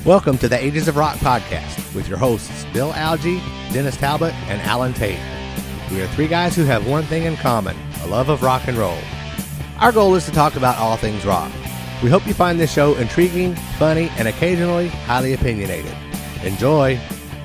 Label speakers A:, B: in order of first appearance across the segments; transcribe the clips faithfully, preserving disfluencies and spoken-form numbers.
A: Welcome to the Ages of Rock podcast with your hosts Bill Algie, Dennis Talbot, and Alan Tate. We are three guys who have one thing in common, a love of rock and roll. Our goal is to talk about all things rock. We hope you find this show intriguing, funny, and occasionally highly opinionated. Enjoy!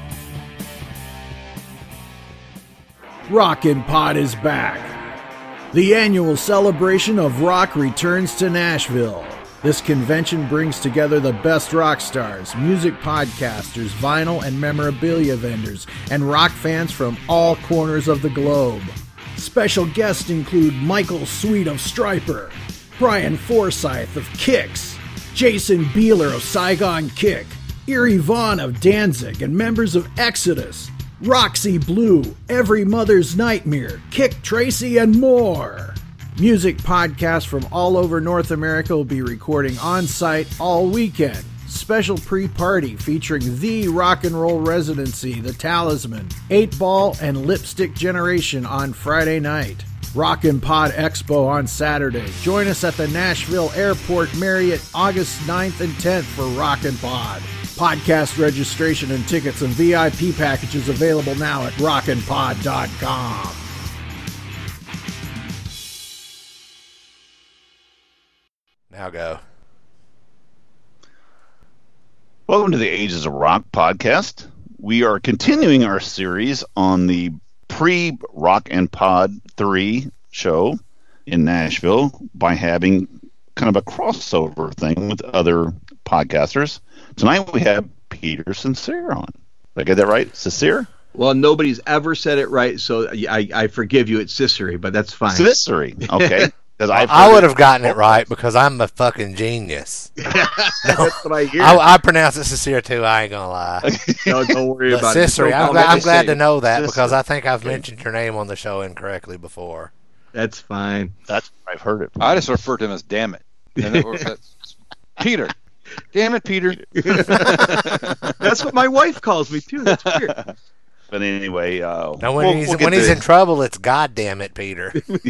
B: Rockin' Pod is back. The annual celebration of rock returns to Nashville. This convention brings together the best rock stars, music podcasters, vinyl and memorabilia vendors, and rock fans from all corners of the globe. Special guests include Michael Sweet of Stryper, Brian Forsyth of Kix, Jason Beeler of Saigon Kick, Eerie Vaughn of Danzig, and members of Exodus, Roxy Blue, Every Mother's Nightmare, Kick Tracy, and more. Music podcasts from all over North America will be recording on-site all weekend. Special pre-party featuring the rock and roll residency, The Talisman, eight ball, and Lipstick Generation on Friday night. Rockin' Pod Expo on Saturday. Join us at the Nashville Airport Marriott August ninth and tenth for Rockin' Pod. Podcast registration and tickets and V I P packages available now at rockin pod dot com.
A: Now go.
C: Welcome to the Ages of Rock podcast. We are continuing our series on the pre-Rock and Pod three show in Nashville by having kind of a crossover thing with other podcasters. Tonight we have Peter Sincere on. Did I get that right? Sincere?
D: Well, nobody's ever said it right, so I, I forgive you. It's Cicere, but that's fine.
C: Cicere, okay.
A: I, I would have gotten it right because I'm a fucking genius. No,
D: that's what I hear.
A: I, I pronounce it Sincere too. I ain't gonna lie.
D: No, don't worry
A: but
D: about
A: Cicere,
D: it.
A: I'm, glad, I'm glad to know that
D: Cicere.
A: because I think I've
D: Okay.
A: mentioned your name on the show incorrectly before.
D: That's fine.
C: That's I've heard it.
E: I just refer to him as damn it. And it that's, Peter. Damn it, Peter.
D: That's what my wife calls me too. That's weird.
C: But anyway, uh,
A: Now when
C: we'll,
A: he's
C: we'll
A: when
C: get
A: he's
C: to-
A: in trouble, it's God damn it, Peter.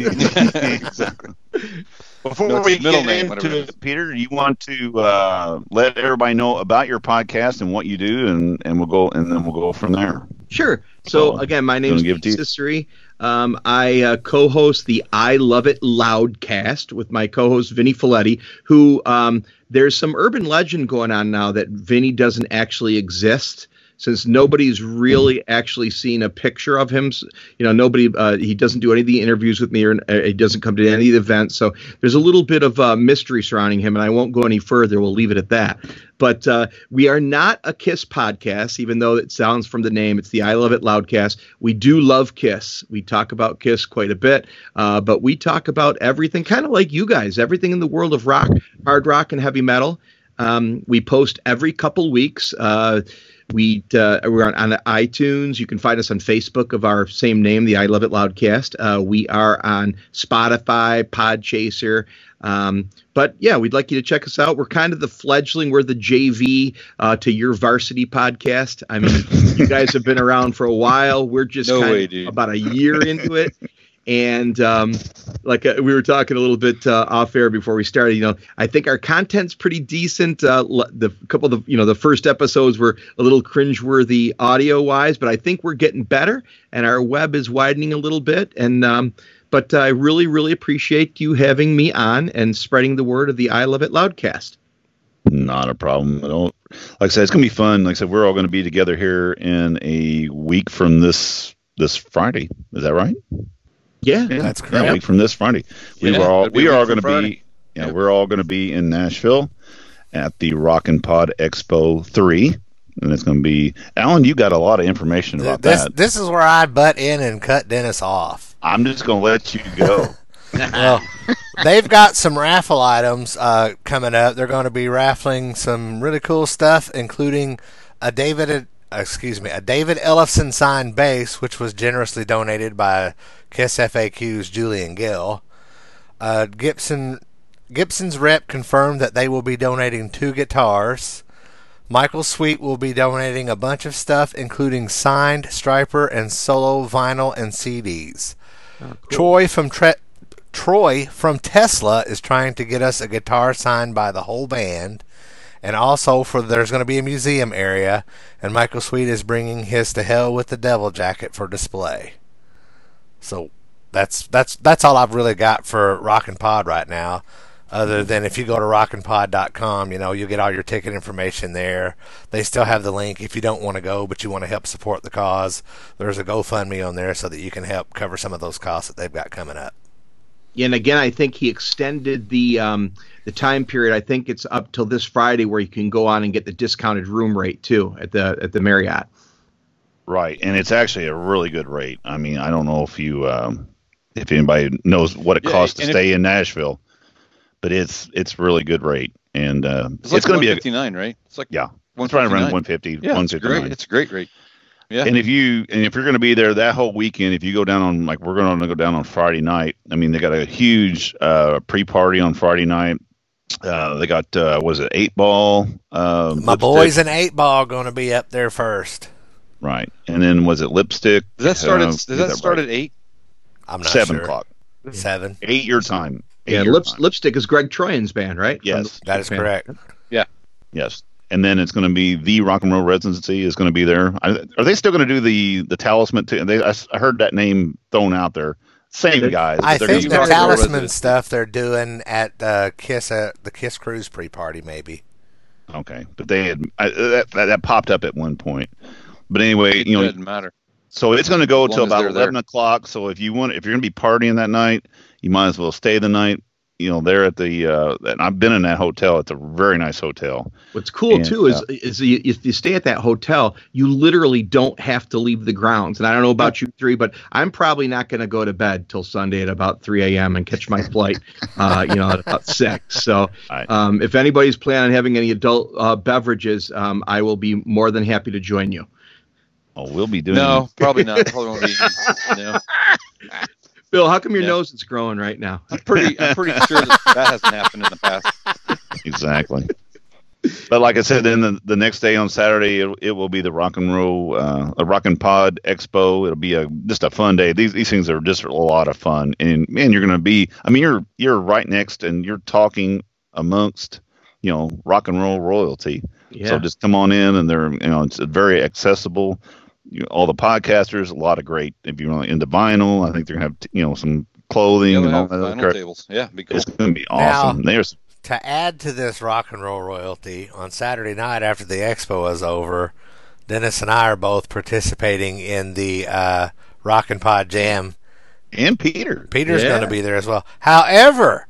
C: Exactly. Before
E: No, it's
C: we
E: his middle
C: get
E: name, whatever
C: into
E: it is.
C: it, Peter, you want to uh, let everybody know about your podcast and what you do, and, and we'll go and then we'll go from there.
D: Sure. So
C: Oh,
D: again, my
C: gonna
D: name's
C: give it to you.
D: Cicere. Um, I uh, co-host the I Love It Loudcast with my co-host Vinny Folletti, who um, there's some urban legend going on now that Vinny doesn't actually exist. Since nobody's really actually seen a picture of him, you know, nobody, uh, he doesn't do any of the interviews with me, or uh, he doesn't come to any of the events. So there's a little bit of uh, mystery surrounding him, and I won't go any further. We'll leave it at that. But uh, we are not a Kiss podcast, even though it sounds from the name, it's the I Love It Loudcast. We do love Kiss. We talk about Kiss quite a bit, uh, but we talk about everything, kind of like you guys, everything in the world of rock, hard rock, and heavy metal. Um, we post every couple weeks. Uh, We uh, we're on, on iTunes. You can find us on Facebook of our same name, the I Love It Loudcast. Uh, we are on Spotify, Podchaser. Um, but yeah, we'd like you to check us out. We're kind of the fledgling. We're the J V uh, to your varsity podcast. I mean, you guys have been around for a while. We're just
E: No
D: kind
E: way,
D: of
E: dude.
D: about a year into it. And um, like uh, we were talking a little bit uh, off air before we started, you know, I think our content's pretty decent. Uh, l- the couple of the, you know, the first episodes were a little cringeworthy audio wise, but I think we're getting better and our web is widening a little bit. And um, but I really, really appreciate you having me on and spreading the word of the I Love It Loudcast.
C: Not a problem at all. Like I said, it's gonna be fun. Like I said, we're all gonna be together here in a week from this this Friday. Is that right?
D: Yeah,
C: Yeah,
A: That's
C: yeah,
A: correct.
C: a week from this Friday. We
E: Yeah,
C: were all
E: it'll be
C: we
E: a
C: are
E: week
C: going
E: from
C: to be
E: Friday.
C: yeah,
E: Yeah.
C: we're all going to be in Nashville at the Rockin' Pod Expo three, and it's going to be Alan. You got a lot of information about
A: This
C: that.
A: this is where I butt in and cut Dennis off.
C: I'm just going to let you go.
A: Well, they've got some raffle items uh, coming up. They're going to be raffling some really cool stuff, including a David, uh, excuse me, a David Ellefson signed bass, which was generously donated by Kiss F A Q's Julian Gill. Uh, Gibson Gibson's rep confirmed that they will be donating two guitars. Michael Sweet will be donating a bunch of stuff, including signed Stryper and solo vinyl and C Ds.
D: Oh, cool.
A: Troy from Tre- Troy from Tesla is trying to get us a guitar signed by the whole band. And also, for there's going to be a museum area, and Michael Sweet is bringing his To Hell with the Devil jacket for display. So that's that's that's all I've really got for Rockin' Pod right now. Other than if you go to rockin pod dot com, you know, you'll get all your ticket information there. They still have the link if you don't want to go, but you want to help support the cause. There's a GoFundMe on there so that you can help cover some of those costs that they've got coming up.
D: And again, I think he extended the um, the time period. I think it's up till this Friday where you can go on and get the discounted room rate too at the at the Marriott.
C: Right, and it's actually a really good rate. I mean, I don't know if you um, if anybody knows what it
E: Yeah,
C: costs to
E: and
C: stay in Nashville, but it's it's really good rate, and uh,
E: It's like
C: it's going to be a
E: one fifty-nine, right? It's like
C: yeah, it's right around one fifty,
E: Yeah,
C: one
E: it's
C: fifty-nine.
E: great. It's a great rate. Yeah.
C: And if you and if you're going to be there that whole weekend, if you go down on like we're going to go down on Friday night. I mean, they got a huge uh, pre-party on Friday night. Uh, they got uh, was it eight ball? Uh,
A: My
C: lipstick?
A: boys in eight ball going to be up there first.
C: Right, and then was it lipstick?
E: Does that start at
C: Uh,
E: does
C: get
E: that
C: that
E: start
C: right.
E: at eight?
A: I'm not
C: seven
A: sure.
C: o'clock?
A: Seven.
C: Eight your time. Eight
D: Yeah,
C: your
D: Lips,
C: time.
D: Lipstick is Greg Troyan's band, right? From
C: Yes,
D: the-
A: That is
D: band.
A: correct.
C: yes. And then it's going to be the Rock and Roll Residency is going to be there. I, are they still going to do the the Talisman too? They, I, s- I heard that name thrown out there. Same
D: They-
C: guys.
A: I
C: They're
A: think
C: gonna
A: the
C: be-
E: Rock and Roll
A: Talisman
E: Residency.
A: stuff they're doing at uh, Kiss uh, the Kiss Cruise pre-party maybe.
C: Okay, but they had I, that, that that popped up at one point. But anyway,
E: It
C: you know,
E: doesn't matter.
C: so it's going to go
E: As long
C: till
E: as
C: about
E: they're there.
C: eleven o'clock. So if you want, if you're going to be partying that night, you might as well stay the night. You know, there at the. Uh, and I've been in that hotel. It's a very nice hotel.
D: What's cool
C: And,
D: too is
C: uh,
D: is you, if you stay at that hotel, you literally don't have to leave the grounds. And I don't know about you three, but I'm probably not going to go to bed till Sunday at about three a.m. and catch my flight, uh, you know, at about six. So
C: Right.
D: um, if anybody's planning on having any adult uh, beverages, um, I will be more than happy to join you.
C: Oh, we'll be doing.
E: No, probably not. Probably won't be. No.
D: Bill, how come your
E: Yeah.
D: nose is growing right now?
E: I'm pretty. I'm pretty sure that that hasn't happened in the past.
C: Exactly. But like I said, then the, the next day on Saturday, it, it will be the Rock and Roll, uh, a Rock and Pod Expo. It'll be a just a fun day. These these things are just a lot of fun, and man, you're going to be. I mean, you're you're right next, and you're talking amongst, you know, rock and roll royalty.
D: Yeah.
C: So just come on in, and they're you know it's very accessible. You know, all the podcasters, a lot of great. If you're into vinyl, I think they're gonna have you know some clothing
E: Yeah,
C: and
E: they'll
C: all
E: have
C: that. other
E: vinyl
C: crap.
E: tables. Yeah, be cool.
C: It's going to be awesome. There's
A: To add to this rock and roll royalty, on Saturday night after the expo is over, Dennis and I are both participating in the uh, Rock and Pod Jam.
C: and Peter.
A: Peter's
D: Yeah.
A: going to be there as well. However,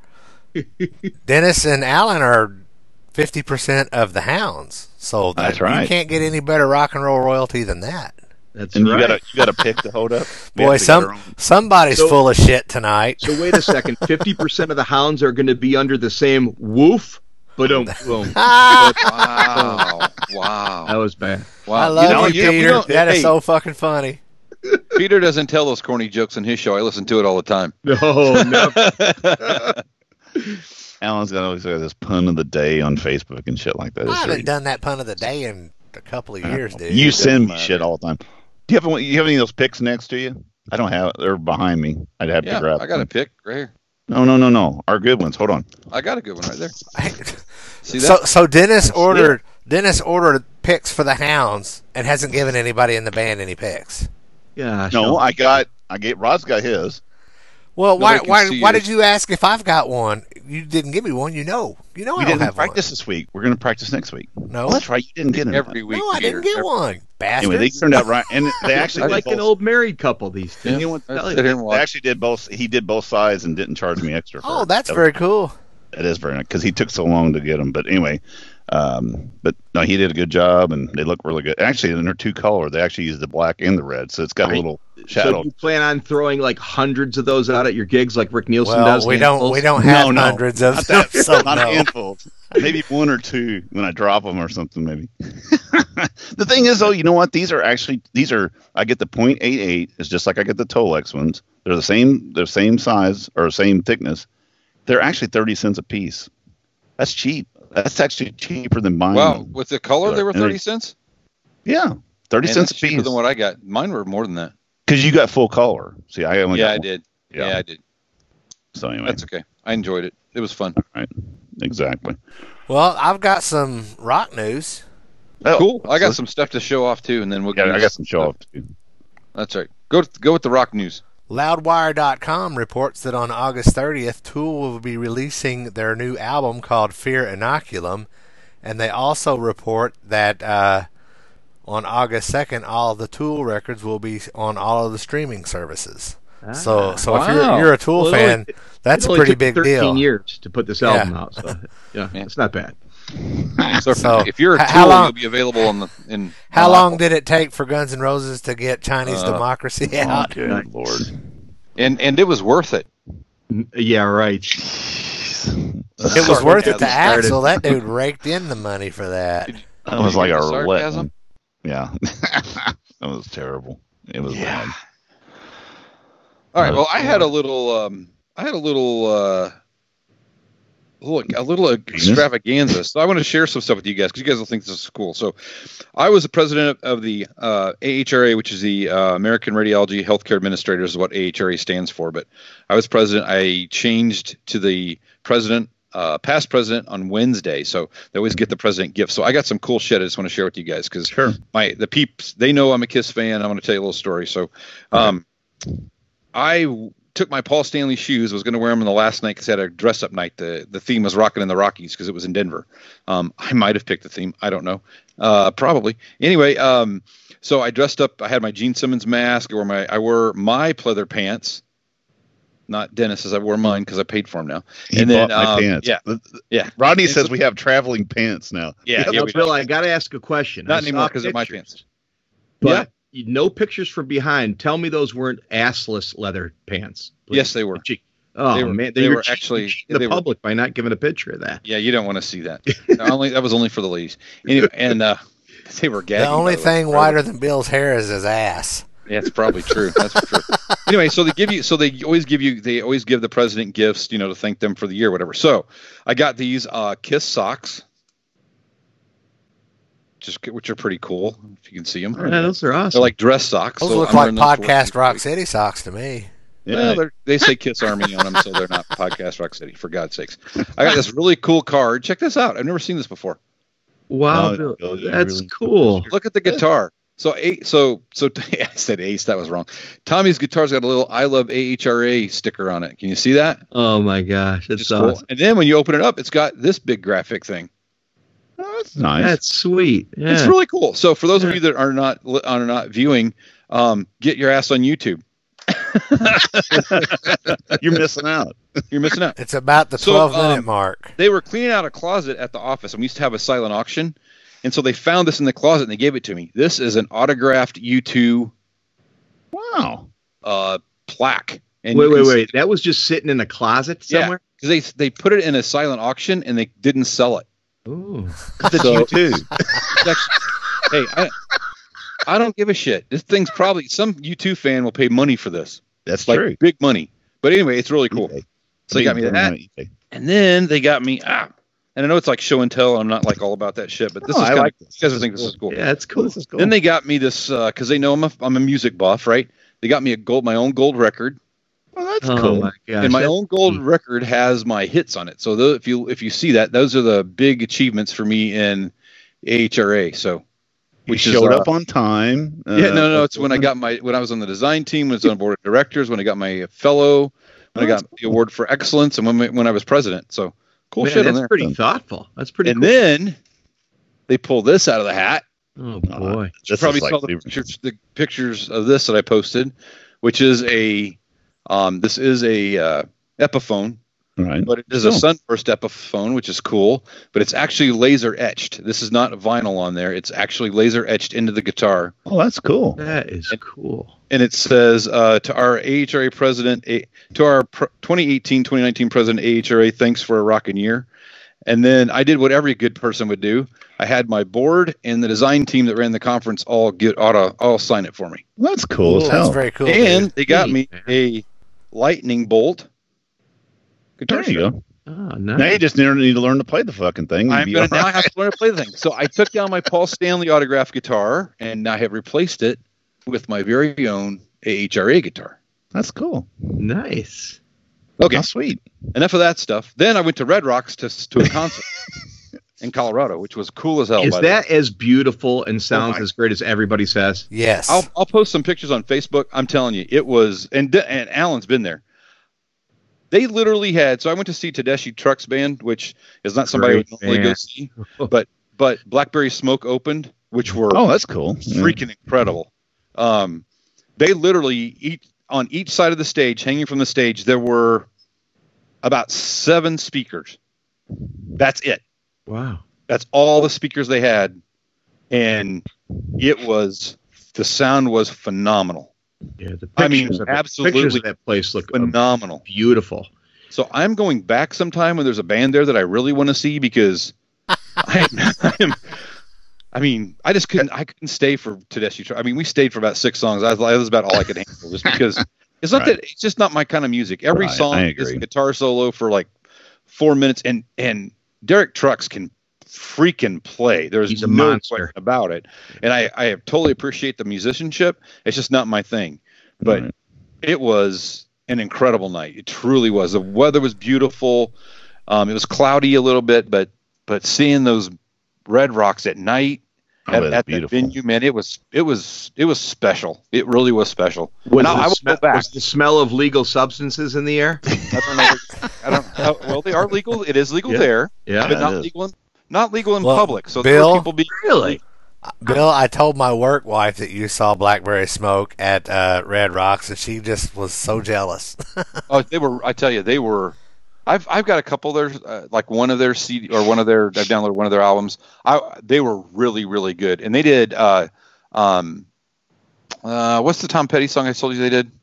A: Dennis and Alan are fifty percent of the hounds. So that,
C: That's right.
A: you can't get any better rock and roll royalty than that.
D: That's
C: And
D: right.
C: you gotta you gotta pick to hold up. We
A: Boy,
C: have to get our
A: some
C: own-
A: somebody's
D: So-
A: full of shit tonight.
D: So wait a second. fifty percent of the hounds are going to be under the same woof. Boom, boom.
A: Ah,
E: Wow! Wow!
D: That was bad.
E: Wow!
A: I love
C: know,
A: you,
C: you-
A: Peter.
E: you know-
A: that is
E: hey,
A: so fucking funny.
E: Peter doesn't tell those corny jokes in his show. I listen to it all the time.
D: No, no.
C: Alan's got always got this pun of the day on Facebook and shit like that.
A: I
C: It's
A: haven't
C: very-
A: done that pun of the day in a couple of years, dude.
C: you send me
E: matter.
C: shit all the time. Do you have one- you have any of those picks next to you? I don't have. They're behind me. I'd have
E: Yeah,
C: to grab.
E: I got a
C: them.
E: pick right here.
C: No, no, no, no. Our good ones. Hold on.
E: I got a good one right there. See that?
A: So, so Dennis ordered Dennis ordered picks for the hounds and hasn't given anybody in the band any picks.
D: Yeah.
C: No, I got. I get. Rod's got his.
A: Well, why
E: Nobody can
A: why
E: see
A: why
E: yours.
A: did you ask if I've got one? You didn't give me one. You know, you know
C: We
A: I don't
C: didn't
A: have
C: practice this week. We're gonna practice next week.
A: one. No,
C: Oh, that's right. You didn't get it.
E: Every week.
A: no, I
E: Peter.
A: didn't get
E: Every-
A: one. Bastard.
C: Anyway, they turned out right, and they actually
D: I
C: did
D: like
C: both.
D: an old married couple. These two.
C: And you know what?
E: I
C: Tell
E: sit
C: you,
E: here and
C: They
E: watch.
C: actually did both. He did both sides and didn't charge me extra. For
A: oh,
C: it.
A: that's
C: That was-
A: very cool.
C: It is very nice because he took so long to get them. But anyway, um, but no, he did a good job, and they look really good. Actually, in their two color, they actually used the black and the red, so it's got
D: Right.
C: a little
D: So
C: shadow.
D: do you plan on throwing like hundreds of those out at your gigs, like Rick Nielsen
A: Well,
D: does?
A: we don't
D: handfuls?
A: we don't have
C: No, no.
A: hundreds of
C: Not
A: them,
C: that,
A: so
C: not
A: no.
C: handfuls. Maybe one or two when I drop them or something. Maybe. The thing is, though, you know what? These are actually these are. I get the point eight eight. It's just like I get the Tolex ones. They're the same. They're same size or same thickness. They're actually thirty cents a piece. That's cheap. That's actually cheaper than buying
E: Wow,
C: them.
E: with the color, they were
C: And they-
E: thirty cents.
C: Yeah, thirty
E: Man,
C: cents a
E: that's cheaper
C: piece.
E: than what I got. Mine were more than that.
C: Because you got full color. See, I only
E: Yeah,
C: got
E: I
C: one.
E: did.
C: Yeah.
E: Yeah, I did.
C: So anyway,
E: That's okay. I enjoyed it. It was fun.
C: right. exactly.
A: Well, I've got some rock news.
C: Oh,
E: Cool. I got
C: so-
E: some stuff to show off too, and then we'll.
C: Yeah,
E: give
C: I
E: you-
C: got some show off too.
E: That's right. Go go with the rock news.
A: Loudwire dot com reports that on August thirtieth, Tool will be releasing their new album called Fear Inoculum, and they also report that uh, on August second, all of the Tool records will be on all of the streaming services. so, so if you're
E: wow.
A: you're a Tool
D: Well, it
A: fan,
D: only-
A: that's
D: It
A: a
D: only
A: pretty
D: took
A: big
D: thirteen
A: deal.
D: years to put this
A: Yeah.
D: album out, so yeah,
E: Yeah.
D: it's not bad.
E: So, if,
A: So,
E: if you're a
A: h-
E: Tool,
A: how long-
E: you'll be available on the in.
A: How
E: on
A: long
E: Apple.
A: did it take for Guns N' Roses to get Chinese
E: Uh,
A: Democracy
C: Oh,
A: out?
C: good Lord.
E: And and it was worth it.
D: Yeah, right.
A: It was worth it to
D: Sarcasm
A: Axel. That dude raked in the money for that.
C: That was like a
E: The
C: roulette.
E: sarcasm?
C: one. Yeah. That was terrible. It was bad.
E: All right. Well, I had a little. Um, I had a little. Uh, Look, a little extravaganza. So I want to share some stuff with you guys because you guys will think this is cool. So, I was the president of the uh, A H R A, which is the uh, American Radiology Healthcare Administrators, is what A H R A stands for. But I was president. I changed to the president, uh, past president, on Wednesday. So they always get the president gift. So I got some cool shit I just want to share with you guys because
C: Sure.
E: my the peeps, they know I'm a Kiss fan. I want to tell you a little story. So, um, I took my Paul Stanley shoes. I was going to wear them on the last night because I had a dress up night. The the theme was Rockin' in the Rockies because it was in Denver. Um, I might have picked the theme. I don't know. Uh, probably. Anyway, um, so I dressed up. I had my Gene Simmons mask. I wore my I wore my pleather pants. Not Dennis's. I wore mine because I paid for them now.
C: He
E: and then,
C: bought my
E: um,
C: pants.
E: Yeah. Yeah.
C: Rodney
E: And
C: says
E: so-
C: we have traveling pants now.
E: Yeah.
D: Now,
E: yeah we-
D: Bill, I got to ask a question.
E: Not
D: I saw
E: anymore because they're my
D: pictures,
E: pants.
D: But
E: Yeah.
D: you- no pictures from behind. Tell me those weren't assless leather pants. please.
E: Yes, they were.
D: Cheek. Oh
E: They were-
D: man,
E: they
D: then you're
E: were
D: cheating-
E: actually-
D: you're cheating the
E: they were-
D: public by not giving a picture of that.
E: Yeah, you don't want to see that. only that was only for the ladies. Anyway, and uh, they were gagging.
A: The only
E: by way.
A: thing whiter than Bill's hair is his ass.
E: Yeah, it's probably true. That's for sure. Anyway, so they give you, so they always give you, they always give the president gifts, you know, to thank them for the year, whatever. So I got these uh, Kiss socks, just which are pretty cool if you can see them.
D: Yeah, those are awesome.
E: They're like dress socks.
A: Those
E: so
A: look
E: I'm
A: like
E: wearing those to work
A: podcast
E: each
A: Rock
E: week.
A: City socks to me.
C: Yeah.
E: Well, they're- they say Kiss Army on them, so they're not podcast Rock City. For God's sakes, I got this really cool card. Check this out. I've never seen this before.
D: wow,
C: No,
D: Bill,
C: Bill, you
D: that's
C: really-
D: cool.
E: Look at the guitar. So, A- so, so I said Ace. That was wrong. Tommy's guitar's got a little "I love A H R A" sticker on it. Can you see that?
D: Oh my gosh, that's
E: It's cool.
D: awesome.
E: And then when you open it up, it's got this big graphic thing.
C: Oh, that's nice.
D: That's sweet. Yeah.
E: It's really cool. So, for those of
D: Yeah.
E: you that are not are not viewing, um, get your ass on YouTube.
C: You're missing out.
E: You're missing out.
A: It's about the
E: So,
A: twelve minute
E: um,
A: mark.
E: They were cleaning out a closet at the office, and we used to have a silent auction. And so they found this in the closet, and they gave it to me. This is an autographed U two
C: Wow.
E: uh, plaque. And
D: wait,
E: you can
D: wait,
E: see-
D: wait. That was just sitting in a closet
E: Yeah,
D: somewhere.
E: because they they put it in a silent auction, and they didn't sell it.
D: Ooh.
C: That's
E: So-
C: you too.
E: It's actually- hey, I, I don't give a shit. This thing's probably some U two fan will pay money for this,
C: That's
E: like
C: true.
E: big money. But anyway, it's really cool.
C: eBay.
E: So they got me
C: Big
E: that,
C: on eBay.
E: and then they got me ah. And I know it's like show and tell. And I'm not like all about that shit, but this
C: No,
E: is
C: I
E: kind
C: like
E: of
C: this.
E: you guys
C: This
E: will think
C: is
E: this is cool.
D: Yeah, it's cool.
C: This is cool.
E: Then they got me this because they know I'm a I'm a music buff, right? They got me a gold my own gold record,
C: well, that's
D: Oh
C: cool.
D: my gosh.
E: and my
D: that's
E: own gold
D: neat.
E: record has my hits on it. So tho- if you if you see that, those are the big achievements for me in A H R A. So
C: You
E: which is,
C: showed
E: uh,
C: up on time.
E: yeah,
C: Uh,
E: no, no, it's when I got my when I was on the design team, when I was on the board of directors, when I got my fellow, when I got the award for excellence, and when we- when I was president. So cool
D: Man,
E: shit
D: that's
E: on there.
D: pretty thoughtful. That's pretty
E: And
D: cool.
E: then they pull this out of the hat.
D: oh
C: Uh,
D: boy.
E: You
C: This
E: probably
C: is like
E: saw the
C: super-
E: pictures, the pictures of this that I posted, which is a um, this is a uh, Epiphone,
C: Right.
E: but it is a
C: Cool.
E: Sunburst Epiphone, which is cool. But it's actually laser etched. This is not vinyl on there. It's actually laser etched into the guitar,
C: Oh, that's cool.
D: That is cool.
E: and it says uh, to our A H R A president, a, to our pr- twenty eighteen twenty nineteen president A H R A, thanks for a rockin' year. And then I did what every good person would do. I had my board and the design team that ran the conference all get auto all sign it for me.
C: Well, that's cool as
A: That's
C: hell.
A: very cool.
E: And
A: dude.
E: they got me
D: Neat,
E: a lightning bolt guitar
C: There you
E: strap.
C: go.
D: Oh,
C: Now you
D: nice.
C: just need need to learn to play the fucking thing.
E: I'm
C: You'd be
E: gonna
C: all
E: now
C: right.
E: have to learn to play the thing. So I took down my Paul Stanley autograph guitar and I have replaced it with my very own A H R A guitar.
C: That's cool.
D: Nice.
E: Okay,
C: How sweet.
E: enough of that stuff. Then I went to Red Rocks to to a concert in Colorado, which was cool as hell.
D: Is
E: by the
D: that
E: way.
D: as beautiful and sounds
E: Oh my-
D: as great as everybody says?
A: Yes.
E: I'll I'll post some pictures on Facebook. I'm telling you, it was, and and Alan's been there. They literally had. So I went to see Tedeschi Trucks Band, which is not somebody I would
D: Great
E: normally go
D: band.
E: see, but but Blackberry Smoke opened, which were
C: Oh, that's cool. Yeah.
E: freaking incredible. Um, they literally each on each side of the stage, hanging from the stage, there were about seven speakers. That's it.
D: Wow.
E: That's all the speakers they had, and it was the sound was phenomenal.
D: Yeah, the
E: I mean,
D: pictures of it-
E: absolutely
D: pictures of that place look
E: Phenomenal.
D: beautiful.
E: So I'm going back sometime when there's a band there that I really want to see because I, I'm, I mean, I just couldn't. I couldn't stay for Tedeschi. Trucks. I mean, we stayed for about six songs. I was, that was about all I could handle, just because it's not
C: Right.
E: that it's just not my kind of music. Every
C: Right,
E: song
C: I
E: is a
C: agree.
E: guitar solo for like four minutes, and and Derek Trucks can freaking play. There's
D: He's a
E: no
D: monster.
E: question about it, and I I totally appreciate the musicianship. It's just not my thing, but
C: Right.
E: it was an incredible night. It truly was. The weather was beautiful. Um, it was cloudy a little bit, but but seeing those Red Rocks at night
C: Oh,
E: at,
C: that's
E: at that
C: beautiful.
E: venue, man, it was it was it was special. It really was special.
D: Was,
E: And I, I
D: the
E: will
D: sme-
E: go back.
D: was the smell of legal substances in the air?
E: I don't know. I don't. How, well, they are legal. It is legal
D: Yeah.
E: there,
D: Yeah.
E: but
C: Yeah,
E: not
C: it is.
E: legal in not legal in
A: Well,
E: public. So
A: Bill?
E: there were people being
D: Really?
A: Bill, I told my work wife that you saw Blackberry Smoke at uh, Red Rocks, and she just was so jealous.
E: Oh, they were. I tell you, they were. I've I've got a couple of their uh, like one of their C D or one of their. I've downloaded one of their albums. I they were really really good, and they did. Uh, um, uh, what's the Tom Petty song I told you they did?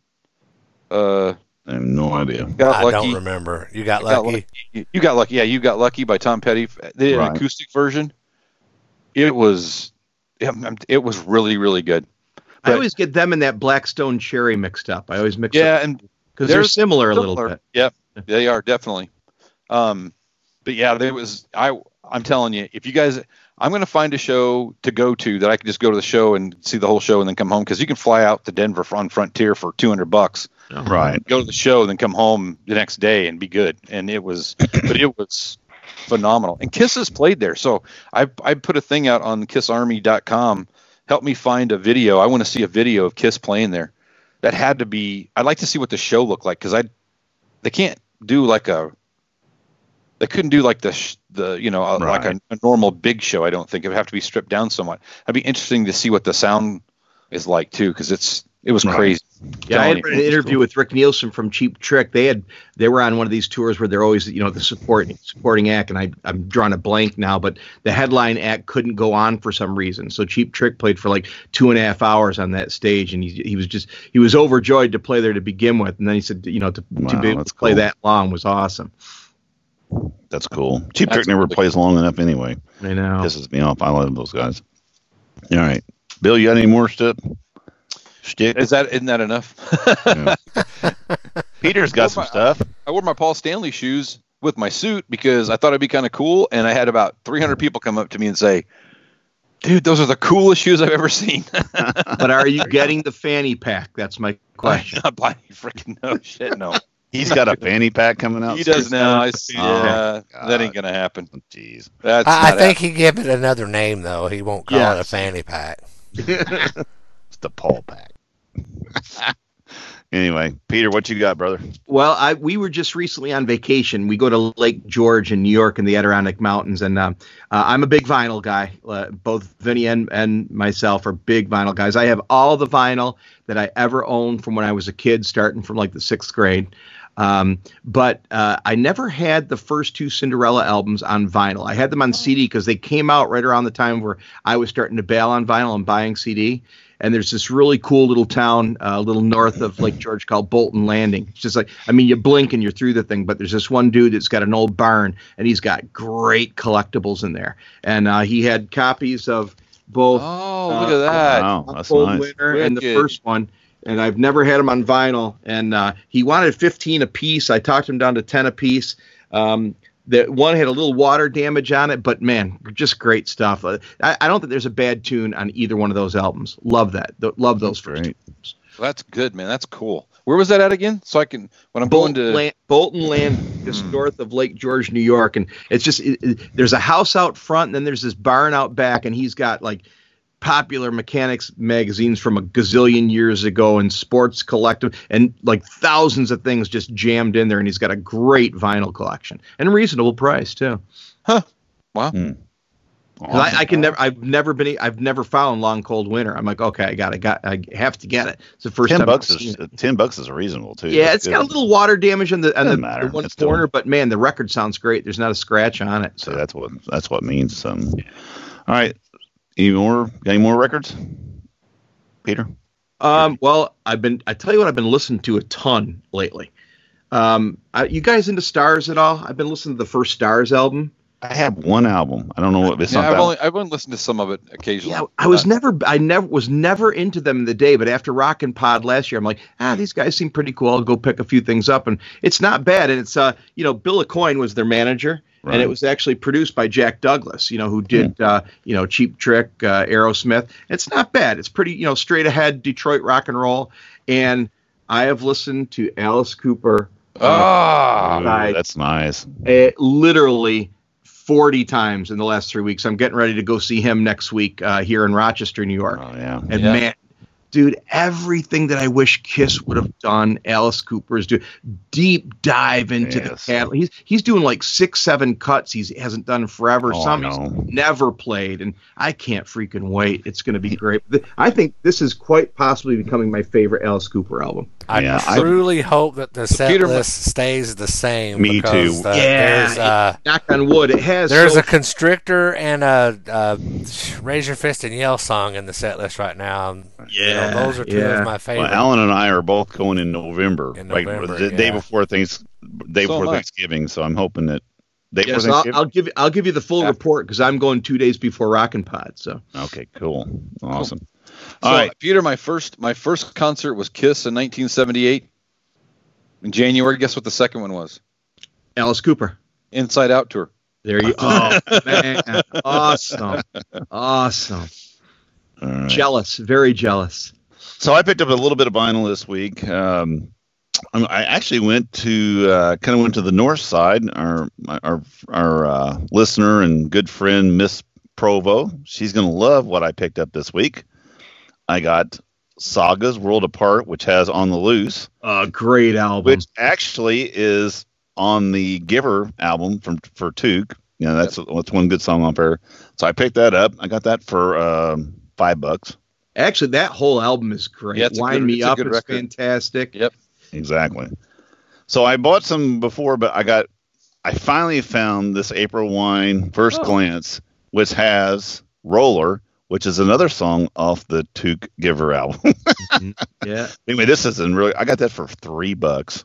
E: Uh,
C: I have no idea.
E: got
A: I
E: lucky.
A: don't remember. You got
E: You got
A: lucky.
E: lucky. You got lucky. Yeah, you got lucky by Tom Petty. They did
C: Right.
E: an acoustic version. It was. It was really really good.
D: I
E: But-
D: always get them and that Blackstone Cherry mixed up. I always mix
E: Yeah,
D: up
E: and
D: because they're
E: they're
D: similar a little
E: similar.
D: bit.
E: Yep, they are definitely. Um, but yeah, there was. I I'm telling you, if you guys, I'm going to find a show to go to that I can just go to the show and see the whole show and then come home because you can fly out to Denver on Frontier for two hundred bucks,
C: Right.
E: go to the show, and then come home the next day and be good. And it was, but it was phenomenal. And Kiss has played there, so I I put a thing out on kiss army dot com. Help me find a video. I want to see a video of Kiss playing there. That had to be. I'd like to see what the show looked like because I, they can't do like a. They couldn't do like the sh- the you know uh, like
C: Right.
E: a, a normal big show. I don't think it would have to be stripped down somewhat. It'd be interesting to see what the sound is like too because it's it was
C: Right.
E: crazy.
D: Yeah, I
E: Telling
D: had
E: you.
D: read an interview with Rick Nielsen from Cheap Trick. They had they were on one of these tours where they're always, you know, the support supporting act, and I I'm drawing a blank now, but the headline act couldn't go on for some reason. So Cheap Trick played for like two and a half hours on that stage, and he he was just he was overjoyed to play there to begin with, and then he said, you know, to, to
C: Wow,
D: be able
C: that's
D: to play
C: cool.
D: that long was awesome.
C: That's cool. Cheap
E: That's
C: Trick never
E: really
C: plays long enough anyway.
D: I know.
C: Pisses me off. I love those guys. All right. Bill, you got any more stuff? Shtick?
E: Is that isn't that enough?
C: Yeah. Peter's got some stuff.
E: I wore my Paul Stanley shoes with my suit because I thought it'd be kind of cool, and I had about three hundred people come up to me and say, "Dude, those are the coolest shoes I've ever seen."
D: But are you getting the fanny pack? That's my question.
E: I'm not buying freaking no shit. No,
C: He's got a fanny pack coming out.
E: he does now. I see.
C: Oh,
E: Yeah,
C: God.
E: that ain't gonna happen.
C: Jeez.
E: That's
A: I, I
E: not
A: think he give it another name though. He won't call it a
E: Yes.
A: fanny pack.
C: It's the Paul pack. Anyway, Peter, what you got, brother?
D: Well, I we were just recently on vacation. We go to Lake George in New York in the Adirondack Mountains, and uh, uh, I'm a big vinyl guy. Uh, both Vinny and, and myself are big vinyl guys. I have all the vinyl that I ever owned from when I was a kid, starting from like the sixth grade. Um, but uh, I never had the first two Cinderella albums on vinyl. I had them on C D because they came out right around the time where I was starting to bail on vinyl and buying C D. And there's this really cool little town uh, a little north of Lake George called Bolton Landing. It's just like, I mean, you blink and you're through the thing, but there's this one dude that's got an old barn, and he's got great collectibles in there. And uh, he had copies of both
E: Oh, look at that!
C: Wow, that's
D: Cold
C: nice.
D: Winter and the
E: Wicked.
D: first one. And I've never had them on vinyl. And uh, he wanted fifteen a piece. I talked him down to ten a piece. Um, the one had a little water damage on it, but man, just great stuff. Uh, I, I don't think there's a bad tune on either one of those albums. Love that. Th- love those
C: That's
D: first
C: great.
D: two albums.
E: Well, that's good, man. That's cool. Where was that at again? So I can when I'm
D: Bolton
E: going to
D: Land, Bolton Land, just north of Lake George, New York, and it's just it, it, there's a house out front, and then there's this barn out back, and he's got like popular mechanics magazines from a gazillion years ago and sports collective and like thousands of things just jammed in there, and he's got a great vinyl collection and a reasonable price too.
E: Huh. Wow.
C: Mm.
D: 'Cause I, I can never, I've never been, I've never found Long Cold Winter. I'm like, okay, I got, I got, I have to get it. It's the first
C: ten
D: time
C: bucks
D: I've
C: is
D: seen it.
C: ten bucks is reasonable too.
D: Yeah,
C: That's
D: it's got a
C: good.
D: little water damage on the on the,
C: Doesn't matter.
D: the one
C: It's still-
D: corner, but man, the record sounds great. There's not a scratch on it.
C: So
D: So
C: that's what that's what means. Some. All right. Any more? Got any more records, Peter?
D: Um, well, I've been, I tell you what, I've been listening to a ton lately. Um, I, you guys into Stars at all? I've been listening to the first Stars album.
C: I have one album. I don't know what it's
E: Yeah,
C: not
E: I've
C: that.
E: only I've only listened to some of it occasionally.
D: Yeah, I was
E: Uh,
D: never, I never was never into them in the day, but after Rockin' Pod last year, I'm like, ah, these guys seem pretty cool. I'll go pick a few things up, and it's not bad. And it's, uh, you know, Bill Aucoin was their manager,
C: Right.
D: and it was actually produced by Jack Douglas, you know, who did, uh, you know, Cheap Trick, uh, Aerosmith. It's not bad. It's pretty, you know, straight ahead Detroit rock and roll. And I have listened to Alice Cooper. Uh,
E: Ah,
C: Ooh,
D: Right.
C: that's nice.
D: uh, literally forty times in the last three weeks. I'm getting ready to go see him next week uh, here in Rochester, New York.
C: Oh yeah.
D: And
E: Yeah.
D: man, dude, everything that I wish Kiss would have done, Alice Cooper is doing. Deep dive into
C: Yes.
D: the catalog. He's he's doing like six, seven cuts he hasn't done forever.
C: Oh,
D: Some
C: I
D: he's
C: know.
D: never played, and I can't freaking wait. It's going to be great. Th- I think this is quite possibly becoming my favorite Alice Cooper album.
A: I
C: Yeah, I-
A: truly hope that the set
E: Peter,
A: list stays the same.
C: Me
A: because
C: too.
A: The,
D: Yeah,
A: There's, uh,
D: Knock on wood, it has.
A: there's
D: so-
A: a Constrictor and a, a Raise Your Fist and Yell song in the set list right now. Um, you know,
D: Yeah,
A: those are two
D: yeah.
A: of my favorite.
C: Well, Alan and I are both going in November,
A: In
C: like
A: November,
C: the day
A: yeah.
C: before things, day
E: So
C: before
E: am I.
C: Thanksgiving. So I'm hoping that day
D: Yes,
C: before
D: I'll,
C: Thanksgiving.
D: I'll give you. I'll give you the full
E: Yeah.
D: report because I'm going two days before Rockin' Pod. So
C: Okay, cool, awesome.
E: so
C: All right,
E: Peter, my first my first concert was Kiss in nineteen seventy-eight. In January, guess what the second one was?
D: Alice Cooper.
E: Inside Out tour.
D: There you. Oh man, awesome, awesome.
C: all right.
D: Jealous, very jealous.
C: So I picked up a little bit of vinyl this week. Um, I'm- I actually went to uh, kind of went to the north side. Our our our uh, listener and good friend Miss Provo, she's gonna love what I picked up this week. I got Saga's World Apart, which has On the Loose,
D: A great album.
C: which actually is on the Giver album from for Took. You know, that's that's one good song on there. So I picked that up. I got that for um, five bucks.
D: Actually, that whole album is great.
E: Yeah, it's a
D: Wind
E: good-
D: Me
E: it's a
D: Up
E: good
D: is
E: record.
D: fantastic.
E: Yep.
C: Exactly. So I bought some before, but I got, I finally found this April Wine First
E: Oh.
C: Glance, which has Roller, which is another song off the Took Giver album.
D: Yeah,
C: Anyway, this isn't really, I got that for three bucks.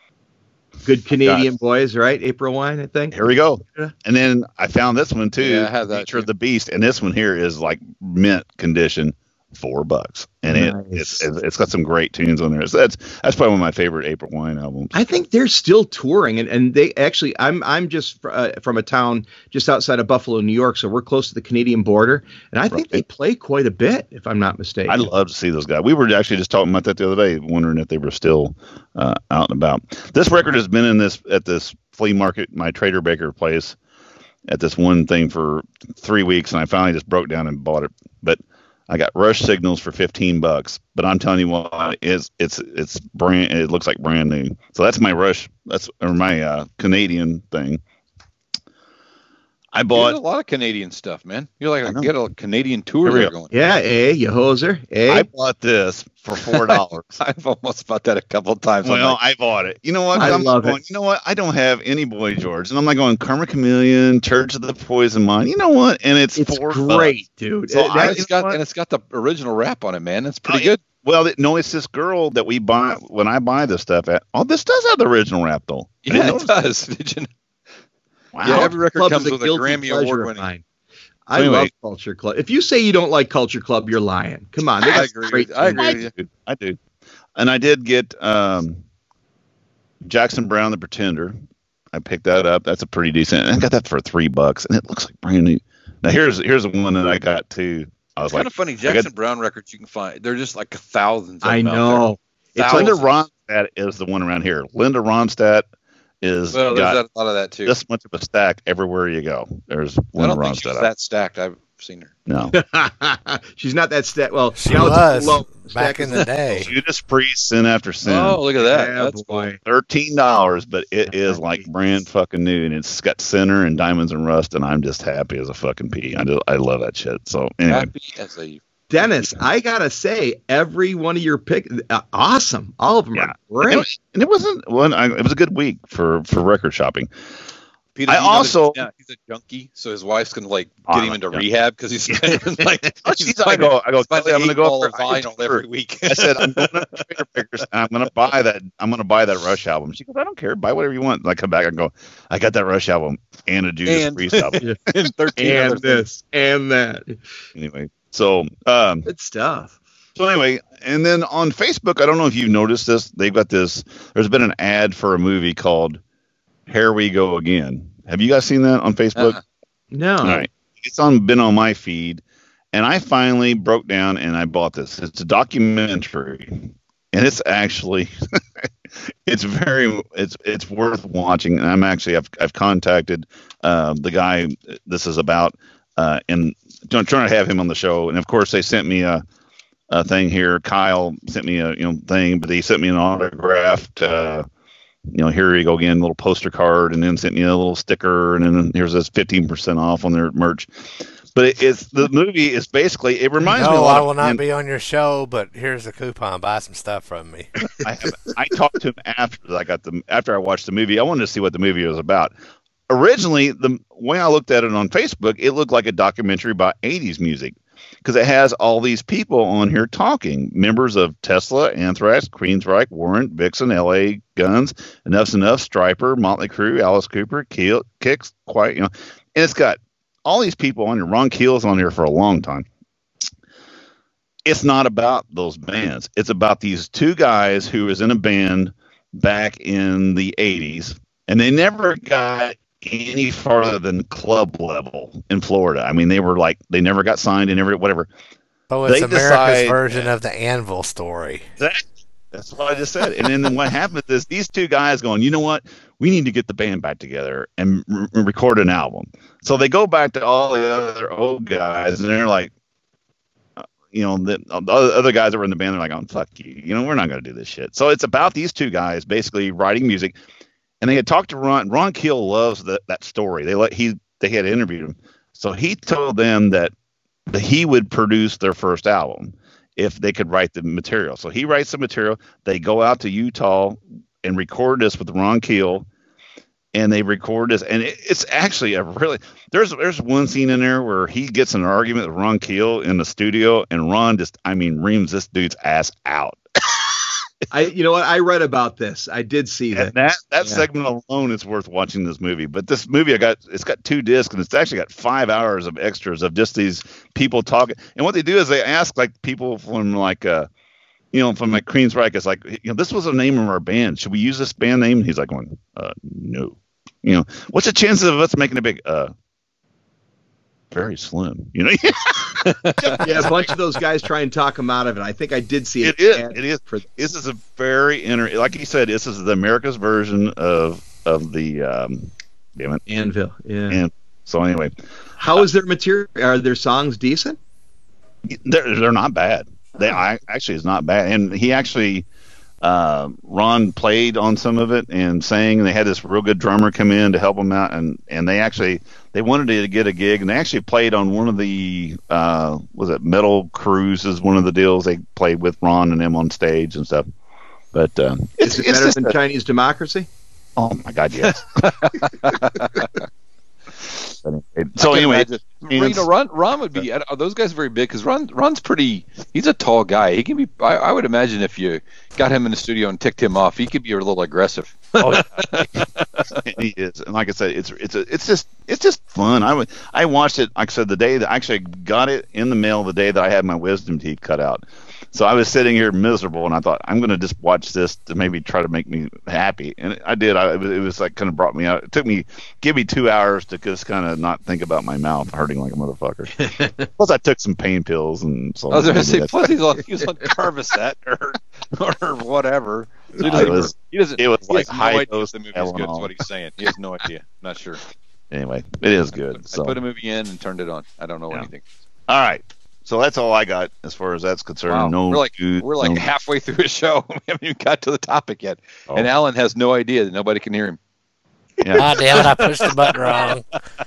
D: good Canadian boys, right? April Wine, I think.
C: Here we go.
D: Yeah.
C: And then I found this one too.
E: Yeah, I have that
C: Nature of
E: too.
C: the Beast. And this one here is like mint condition, four bucks. And it,
D: Nice.
C: it's, it's got some great tunes on there. So that's, that's probably one of my favorite April Wine albums.
D: I think they're still touring, and, and they actually. I'm I'm just uh, from a town just outside of Buffalo, New York, so we're close to the Canadian border, and I think
C: Right.
D: they play quite a bit, if I'm not mistaken.
C: I'd love to see those guys. We were actually just talking about that the other day, wondering if they were still uh, out and about. This record has been in this at this flea market, my Trader Baker place, at this one thing for three weeks, and I finally just broke down and bought it. But I got Rush Signals for fifteen bucks. But I'm telling you what, it's it's it's brand. It looks like brand new. So that's my Rush. That's or my uh, Canadian thing. I
E: You
C: bought.
E: got a lot of Canadian stuff, man. You're like
C: I know.
E: get a Canadian tour
C: Here we
E: there
C: go.
E: going.
D: Yeah, eh, you hoser, eh?
C: I bought this for four dollars.
E: I've almost bought that a couple of times. I'm
C: Well,
E: like,
C: I bought it. You know what?
D: I
C: I'm
D: love
C: going,
D: it.
C: You know what? I don't have any Boy George, and I'm like going Karma Chameleon, Church of the Poison Mind. You know what? And it's,
D: it's
C: four
D: great,
C: bucks.
D: dude.
C: So
D: Uh,
C: I-
E: and
D: that's-
E: it's got
C: what?
E: and it's got the original rap on it, man. It's pretty
C: Oh,
E: good.
C: Well, it- no, it's this girl that we buy when I buy this stuff at. Oh, this does have the original rap though. I didn't
E: Yeah, it
C: notice
E: does. Did you know?
C: Wow.
E: Yeah, every record
D: Club
E: comes
D: is
E: with a
D: guilty
E: Grammy
D: pleasure
E: award
D: of
E: winning.
D: mine. I
C: Anyway.
D: love Culture Club. If you say you don't like Culture Club, you're lying. Come on, they
E: I
D: got
E: agree
D: great
E: with- I
D: tunes.
E: agree
C: I
E: with you.
C: do. I do. And I did get um, Jackson Brown, The Pretender. I picked that up. That's a pretty decent. I got that for three bucks, and it looks like brand new. Now here's here's the one that I got too. I was
E: It's
C: like,
E: kind of funny.
C: I got-
E: Jackson Brown records you can find. They're just like thousands. Of
D: I
E: them out
D: know. It's
C: It's
D: like
C: under Ron Ronstadt is the one around here. Linda Ronstadt is
E: Well, there's
C: got
E: that, a lot of that too.
C: this much of a stack everywhere you go. There's
E: I
C: Linda
E: don't think she's
C: Ronstadt.
E: that stacked. I've seen her.
C: No.
D: She's not that stat. Well,
A: She
D: now
A: was
D: it's low.
A: back
D: Stack
A: in
D: is-
A: the day.
C: Judas Priest, Sin After Sin.
E: Oh, look at that.
D: Yeah,
E: That's
D: boy.
C: thirteen dollars, but it is like brand fucking new, and it's got Sinner and Diamonds and Rust, and I'm just happy as a fucking pea. I just, I love that shit. So anyway,
E: happy as a.
D: Dennis, I gotta say, every one of your picks, uh, awesome. All of them
C: Yeah.
D: are great.
C: and it, and it wasn't one. I, it was a good week for for record shopping.
E: Peter,
C: I
E: you know that-
C: also-
E: yeah, he's a junkie, so his wife's gonna like
C: Oh,
E: get
C: I'm
E: him
C: a
E: into
C: junkie.
E: rehab because he's spending like.
C: Oh,
E: he's
C: she's- I go, I go,
E: spending
C: Kelly, I'm gonna
E: eight
C: go
E: ball
C: for
E: of vinyl
C: I
E: every week.
C: I said I'm going to Trader Pickers and I'm gonna buy that. I'm gonna buy that Rush album. She goes, I don't care, buy whatever you want. And I come back and go, I got that Rush album and a Judas
E: And-
C: Priest album.
E: and thirteen
D: and
E: other things.
D: this and that.
C: Anyway, so um,
D: Good stuff.
C: So anyway, and then on Facebook, I don't know if you've noticed this. They've got this. There's been an ad for a movie called "Here We Go Again." Have you guys seen that on Facebook?
E: Uh-uh.
D: No.
C: All right, it's on been on my feed, and I finally broke down and I bought this. It's a documentary, and it's actually it's very it's it's worth watching. And I'm actually I've I've contacted uh, the guy this is about, uh, and trying to have him on the show. And of course, they sent me a. a thing here. Kyle sent me a you know thing, but he sent me an autographed, uh, you know, here you go again, little poster card, and then sent me a little sticker, and then here's this fifteen percent off on their merch. But it, it's the movie is basically it reminds
A: No,
C: me a lot
A: I
C: of.
A: will not
C: and
A: be on your show, but here's a coupon. Buy some stuff from me.
C: I, have, I talked to him after I got the after I watched the movie. I wanted to see what the movie was about. Originally, the way I looked at it on Facebook, it looked like a documentary about eighties music. Because it has all these people on here talking, members of Tesla, Anthrax, Queensryche, Warrant, Vixen, L A Guns, Enough's Enough, Stryper, Motley Crue, Alice Cooper, Keel, Kicks, Quiet, you know, and it's got all these people on here. Ron Keel's on here for a long time. It's not about those bands. It's about these two guys who was in a band back in the eighties, and they never got any farther than club level in Florida. I mean, they were like, they never got signed and never, whatever.
A: Oh, it's
C: They
A: America's
C: decide-
A: version of the Anvil story.
C: That, that's what I just said. And then what happened is these two guys going, you know what? We need to get the band back together and re- record an album. So they go back to all the other old guys, and they're like, uh, you know, the, the other guys that were in the band, they're like, oh, fuck you. You know, we're not going to do this shit. So it's about these two guys basically writing music. And they had talked to Ron. Ron Keel loves that that story. They let he they had interviewed him, so he told them that, that he would produce their first album if they could write the material. So he writes the material. They go out to Utah and record this with Ron Keel, and they record this. And it, it's actually a really there's there's one scene in there where he gets in an argument with Ron Keel in the studio, and Ron just I mean reams this dude's ass out.
D: I, you know what? I read about this. I did see that.
C: And that that
D: Yeah.
C: segment alone is worth watching this movie. But this movie, I got it's got two discs, and it's actually got five hours of extras of just these people talking. And what they do is they ask like people from like uh, you know, from like Queensryche. It's like, you know, this was the name of our band. Should we use this band name? And he's like, going, uh, no. You know, what's the chances of us making a big uh, very slim. You know.
D: Yeah, a bunch of those guys try and talk him out of it. I think I did see
C: It
D: it.
C: is.
D: ad
C: It is.
D: For,
C: This is a very inter. Like you said, this is the America's version of of the. Um, damn it.
D: Anvil. Yeah.
C: And so anyway,
D: How is their material? Are their songs decent?
C: they're they're not bad. They I, actually it's not bad. And he actually, uh, Ron played on some of it and sang. And they had this real good drummer come in to help them out. And and they actually they wanted to get a gig, and they actually played on one of the uh, was it Metal Cruises? One of the deals they played with Ron and them on stage and stuff. But uh, it's
D: Is it
C: it's
D: better
C: just
D: than
C: a-
D: Chinese Democracy?
C: oh my God, yes. But anyway, so
E: I can
C: anyway,
E: imagine. you know, Ron, Ron would be. Are those guys very big? Because Ron, Ron's pretty. He's a tall guy. He can be. I, I would imagine if you got him in the studio and ticked him off, he could be a little aggressive.
C: oh, he is, and like I said, it's it's a, it's just it's just fun. I would I watched it. Like I said, the day that I actually got it in the mail, the day that I had my wisdom teeth cut out. So I was sitting here miserable, and I thought I'm going to just watch this to maybe try to make me happy, and I did. I, it was, it was like kind of brought me out. It took me give me two hours to just kind of not think about my mouth hurting like a motherfucker. Plus, I took some pain pills, and so
E: I was going to
C: maybe
E: say,
C: that's-
E: plus he's on, he was on Carvacet or or whatever. So he
C: No,
E: doesn't,
C: it was-
E: he doesn't,
C: it was
E: he
C: like
E: has no
C: high
E: idea if
C: dose
E: the movie's good is
C: Tylenol.
E: what he's saying. He has no idea. I'm not sure.
C: Anyway, it is
E: I
C: good.
E: put,
C: So
E: I put a movie in and turned it on. I don't know
C: Yeah.
E: anything.
C: all right. So that's all I got as far as that's concerned.
E: Wow.
C: No,
E: we're like
C: good,
E: we're like
C: no-
E: halfway through a show. We haven't even got to the topic yet.
C: Oh.
E: And Alan has no idea that nobody can hear him.
C: Yeah.
A: Ah, damn it! I pushed the button wrong.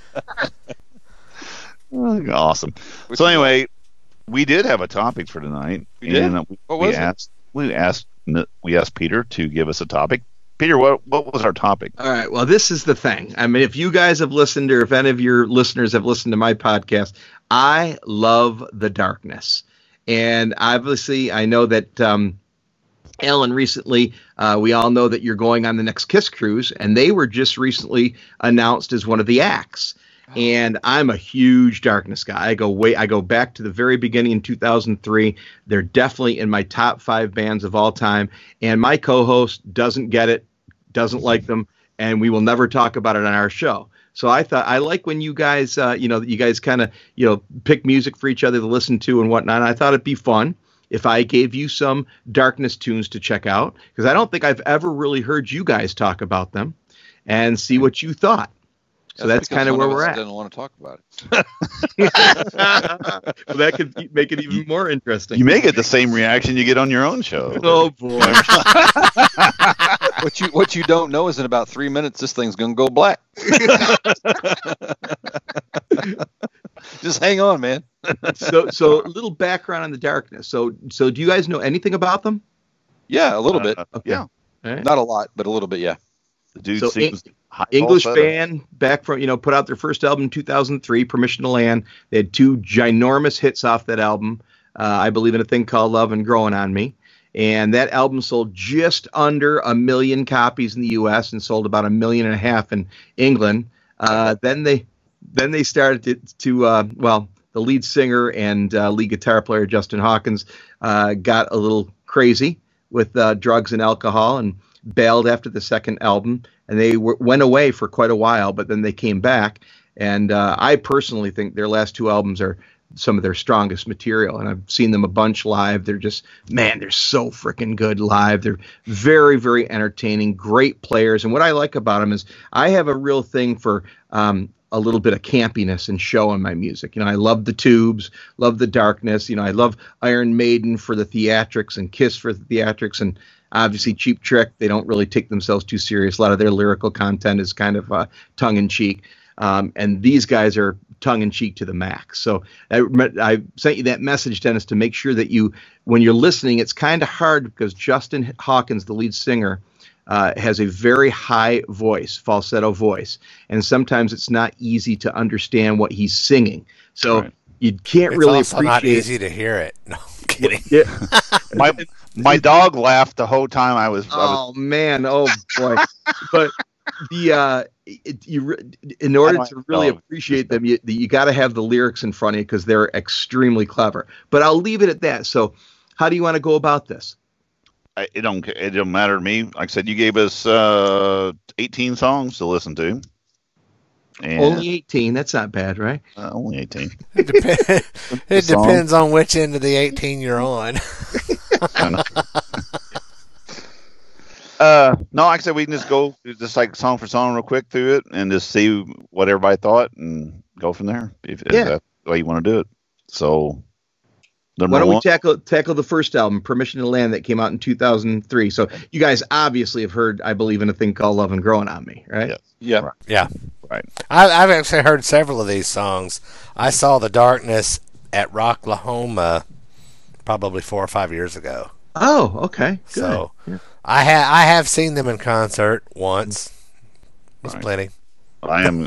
C: Awesome. So anyway, we did have a topic for tonight.
E: We did?
C: And we,
E: What
C: we
E: was it?
C: asked we asked we asked Peter to give us a topic. Peter, what what was our topic?
D: All right. Well, this is the thing. I mean, if you guys have listened, or if any of your listeners have listened to my podcast, I love the darkness. And obviously, I know that um, Alan recently, uh, we all know that you're going on the next Kiss cruise, and they were just recently announced as one of the acts. And I'm a huge Darkness guy. I go way, I go back to the very beginning in two thousand three. They're definitely in my top five bands of all time. And my co-host doesn't get it, doesn't like them, and we will never talk about it on our show. So I thought I like when you guys, uh, you know, you guys kind of, you know, pick music for each other to listen to and whatnot. And I thought it'd be fun if I gave you some Darkness tunes to check out, because I don't think I've ever really heard you guys talk about them, and see what you thought. So that's,
E: because
D: kind of
E: one
D: where
E: us
D: we're at.
E: Doesn't want to talk about it.
D: Well, that could make it even more interesting.
C: You may get the same reaction you get on your own show.
D: Oh boy!
E: What you what you don't know is in about three minutes this thing's gonna go black. Just hang on, man.
D: so, so a little background on the Darkness. So, so do you guys know anything about them?
E: Yeah, a little bit.
C: Uh,
D: Okay.
C: Yeah,
D: All right.
E: Not a lot, but a little bit. Yeah.
C: the dude
D: So
C: sings high
D: English
C: falsetto.
D: band, back from, you know, put out their first album in two thousand three, Permission to Land. They had two ginormous hits off that album. Uh, I Believe in a Thing Called Love and Growing on Me. And that album sold just under a million copies in the U S and sold about a million and a half in England. Uh, then they then they started to, to uh, well, the lead singer and uh, lead guitar player, Justin Hawkins, uh, got a little crazy with uh, drugs and alcohol and bailed after the second album. And they w- went away for quite a while, but then they came back. And uh, I personally think their last two albums are some of their strongest material. And I've seen them a bunch live. They're just, man, they're so freaking good live. They're very, very entertaining, great players. And what I like about them is I have a real thing for um, a little bit of campiness and show in my music. You know, I love the Tubes, love the Darkness. You know, I love Iron Maiden for the theatrics and Kiss for the theatrics, and obviously Cheap Trick. They don't really take themselves too serious. A lot of their lyrical content is kind of uh, tongue-in-cheek. Um, and these guys are tongue-in-cheek to the max. So I, I sent you that message, Dennis, to make sure that you, when you're listening, it's kind of hard because Justin Hawkins, the lead singer, uh, has a very high voice, falsetto voice. And sometimes it's not easy to understand what he's singing. So
C: Right.
D: you can't
A: It's
D: really
A: also
D: appreciate
A: not easy to hear it. No, I'm kidding.
D: Yeah.
C: My my dog laughed the whole time I was. I was
D: Oh man! Oh boy! But the uh, it, you re- in order
C: I
D: to
C: don't
D: really
C: know.
D: appreciate them, you you got to have the lyrics in front of you because they're extremely clever. But I'll leave it at that. So, how do you want to go about this?
C: I, it don't it don't matter to me. Like I said, you gave us uh, eighteen songs to listen to. And,
D: Only eighteen. That's not bad, right?
C: uh, only eighteen.
A: It, dep- it
C: song.
A: depends on which end of the eighteen you're on.
C: Uh, no, like I said, we can just go just like song for song real quick through it and just see what everybody thought and go from there. If, if
D: Yeah.
C: that's the way you want to do it. So, number
D: Why don't
C: one,
D: we tackle tackle the first album, Permission to Land, that came out in two thousand three? So you guys obviously have heard "I Believe in a Thing Called Love and Growing on Me," right?
C: Yeah.
E: Yeah.
A: Yeah.
C: right?
A: I, I've actually heard several of these songs. I saw The Darkness at Rocklahoma probably four or five years ago.
D: Oh, okay. Good.
A: So I ha- I have seen them in concert once. It was
C: Right.
A: plenty.
C: I am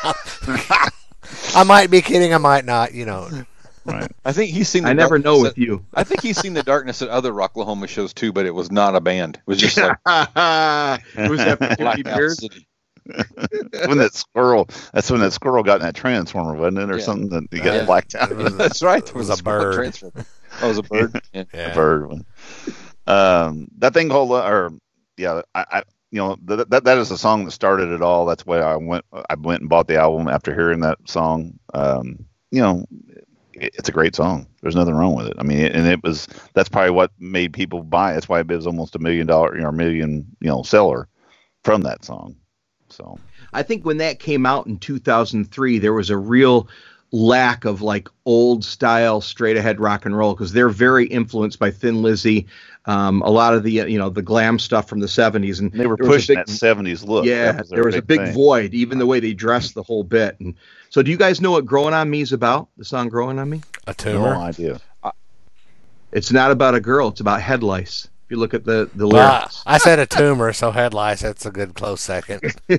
A: I might be kidding. I might not. You know.
C: right.
E: I think he's seen. The
D: I never know
E: Darkness
D: with you.
E: at- I think he's seen the Darkness at other Rocklahoma shows too, but it was not a band. It was just like
D: It was that fifty
E: Blackout
D: beers.
E: City.
C: when that squirrel, that's when that squirrel got in that transformer, wasn't it, or
E: Yeah.
C: something that you got
E: Yeah.
C: blacked out.
A: It was-
E: That's right.
A: It was
E: There
A: a
E: squirrel
A: bird.
E: transfer. Oh, it was a bird. Yeah.
A: Yeah.
C: The bird one. Um, that thing called, or yeah, I, I you know, th- that that is the song that started it all. That's why I went, I went and bought the album after hearing that song. Um, you know, it, it's a great song. There's nothing wrong with it. I mean, it, and it was that's probably what made people buy it. That's why it was almost a million dollar, you know, million, you know, seller from that song. So
D: I think when that came out in two thousand three, there was a real lack of like old style straight ahead rock and roll because they're very influenced by Thin Lizzy, um, a lot of the you know the glam stuff from the seventies, and
C: they were pushing big, that seventies look.
D: Yeah, was there was big a big thing. void, even the way they dressed the whole bit. And so, do you guys know what "Growing on Me" is about? The song "Growing on Me"?
A: A tumor.
C: No idea.
D: It's not about a girl; it's about head lice. If you look at the the lyrics,
A: uh, I said a tumor, so head lice. That's a good close second.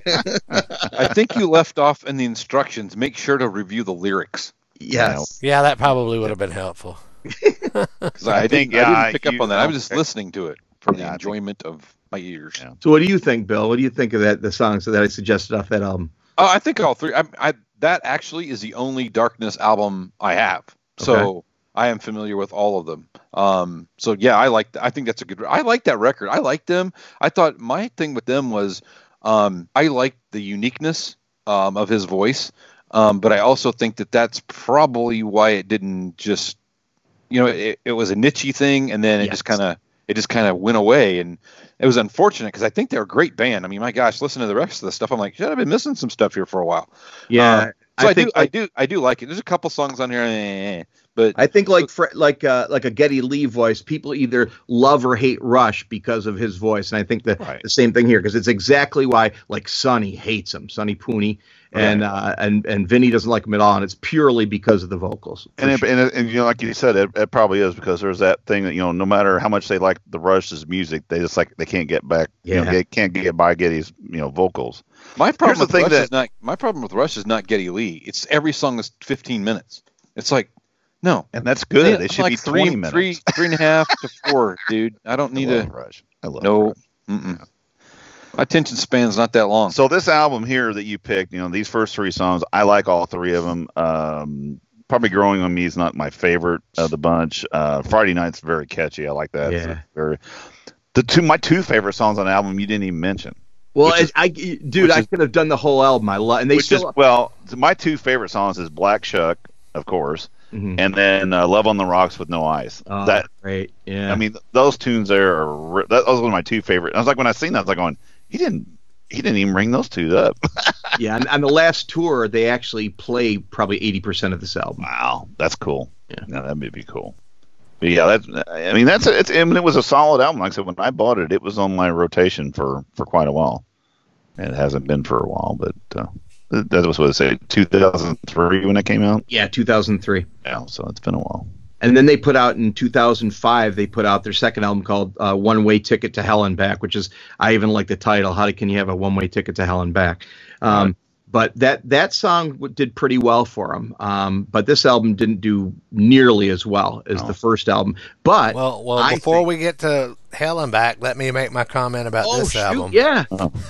E: I think you left off in the instructions. Make sure to review the lyrics.
D: Yes.
A: Yeah, that probably would have been helpful.
E: Because I, I think didn't, yeah, I didn't pick you, up on that. I was just okay. listening to it for yeah, the enjoyment think, of my ears.
D: Yeah. So, what do you think, Bill? What do you think of that? The songs that I suggested off that album?
E: Oh, I think all three. I, I that actually is the only Darkness album I have. So. Okay. I am familiar with all of them. Um, so yeah, I like. I think that's a good. I like that record. I like them. I thought my thing with them was, um, I liked the uniqueness um, of his voice, um, but I also think that that's probably why it didn't just, you know, it, it was a niche-y thing, and then it yes. just kind of it just kind of went away, and it was unfortunate because I think they're a great band. I mean, my gosh, listen to the rest of the stuff. I'm like, shit, I've been missing some stuff here for a while.
D: Yeah.
E: Um, so I, I do,
D: like,
E: I do, I do like it. There's a couple songs on here. Eh, But
D: I think like like uh, like a Geddy Lee voice, people either love or hate Rush because of his voice, and I think the, right. the same thing here because it's exactly why like Sonny hates him, Sonny Pooney, and right. uh, and and Vinny doesn't like him at all, and it's purely because of the vocals.
C: And, it,
D: sure.
C: and, and you know, like you said, it, it probably is because there's that thing that you know, no matter how much they like the Rush's music, they just like they can't get back, yeah, you know, they can't get by Geddy's you know vocals.
E: My problem with Rush that, is not my problem with Rush is not Geddy Lee. It's every song is fifteen minutes. It's like. No,
C: and that's good. It should
E: like
C: be
E: three,
C: twenty minutes.
E: Three, three and a half to four, dude. I don't need
C: I love
E: a
C: Rush. I love
E: no.
C: Rush.
E: Mm-mm. My attention span's not that long.
C: So this album here that you picked, you know, these first three songs, I like all three of them. Um, probably "Growing on Me" is not my favorite of the bunch. Uh, "Friday Night's" very catchy. I like that.
D: Yeah.
C: Very. The two my two favorite songs on the album you didn't even mention.
D: Well, is, I, dude, I is, could have done the whole album. I love, and they
C: which
D: still.
C: Is, well, my two favorite songs is "Black Shuck," of course. Mm-hmm. And then uh, "Love on the Rocks with No Eyes."
D: Oh,
C: that
D: great, yeah.
C: I mean, those tunes there are that, those are one of my two favorite. I was like, when I seen that, I was like, going, he didn't, he didn't even bring those two up.
D: Yeah, and on the last tour, they actually play probably eighty percent of this album.
C: Wow, that's cool.
D: Yeah,
C: no, that would be cool. But yeah, that's. I mean, that's it's. I mean, it was a solid album. Like I said, when I bought it, it was on my rotation for for quite a while, and it hasn't been for a while, but. Uh, That was what it say, two thousand three when it came out?
D: Yeah, two thousand three.
C: Yeah, so it's been a while.
D: And then they put out in two thousand five, they put out their second album called uh, One Way Ticket to Hell and Back, which is, I even like the title, How Can You Have a One Way Ticket to Hell and Back? Um, right. But that, that song did pretty well for them. Um, but this album didn't do nearly as well as no. the first album. But
A: Well, well,
D: I
A: before
D: think,
A: we get to Hell and Back, let me make my comment about
D: oh,
A: this
D: shoot,
A: album.
D: Yeah.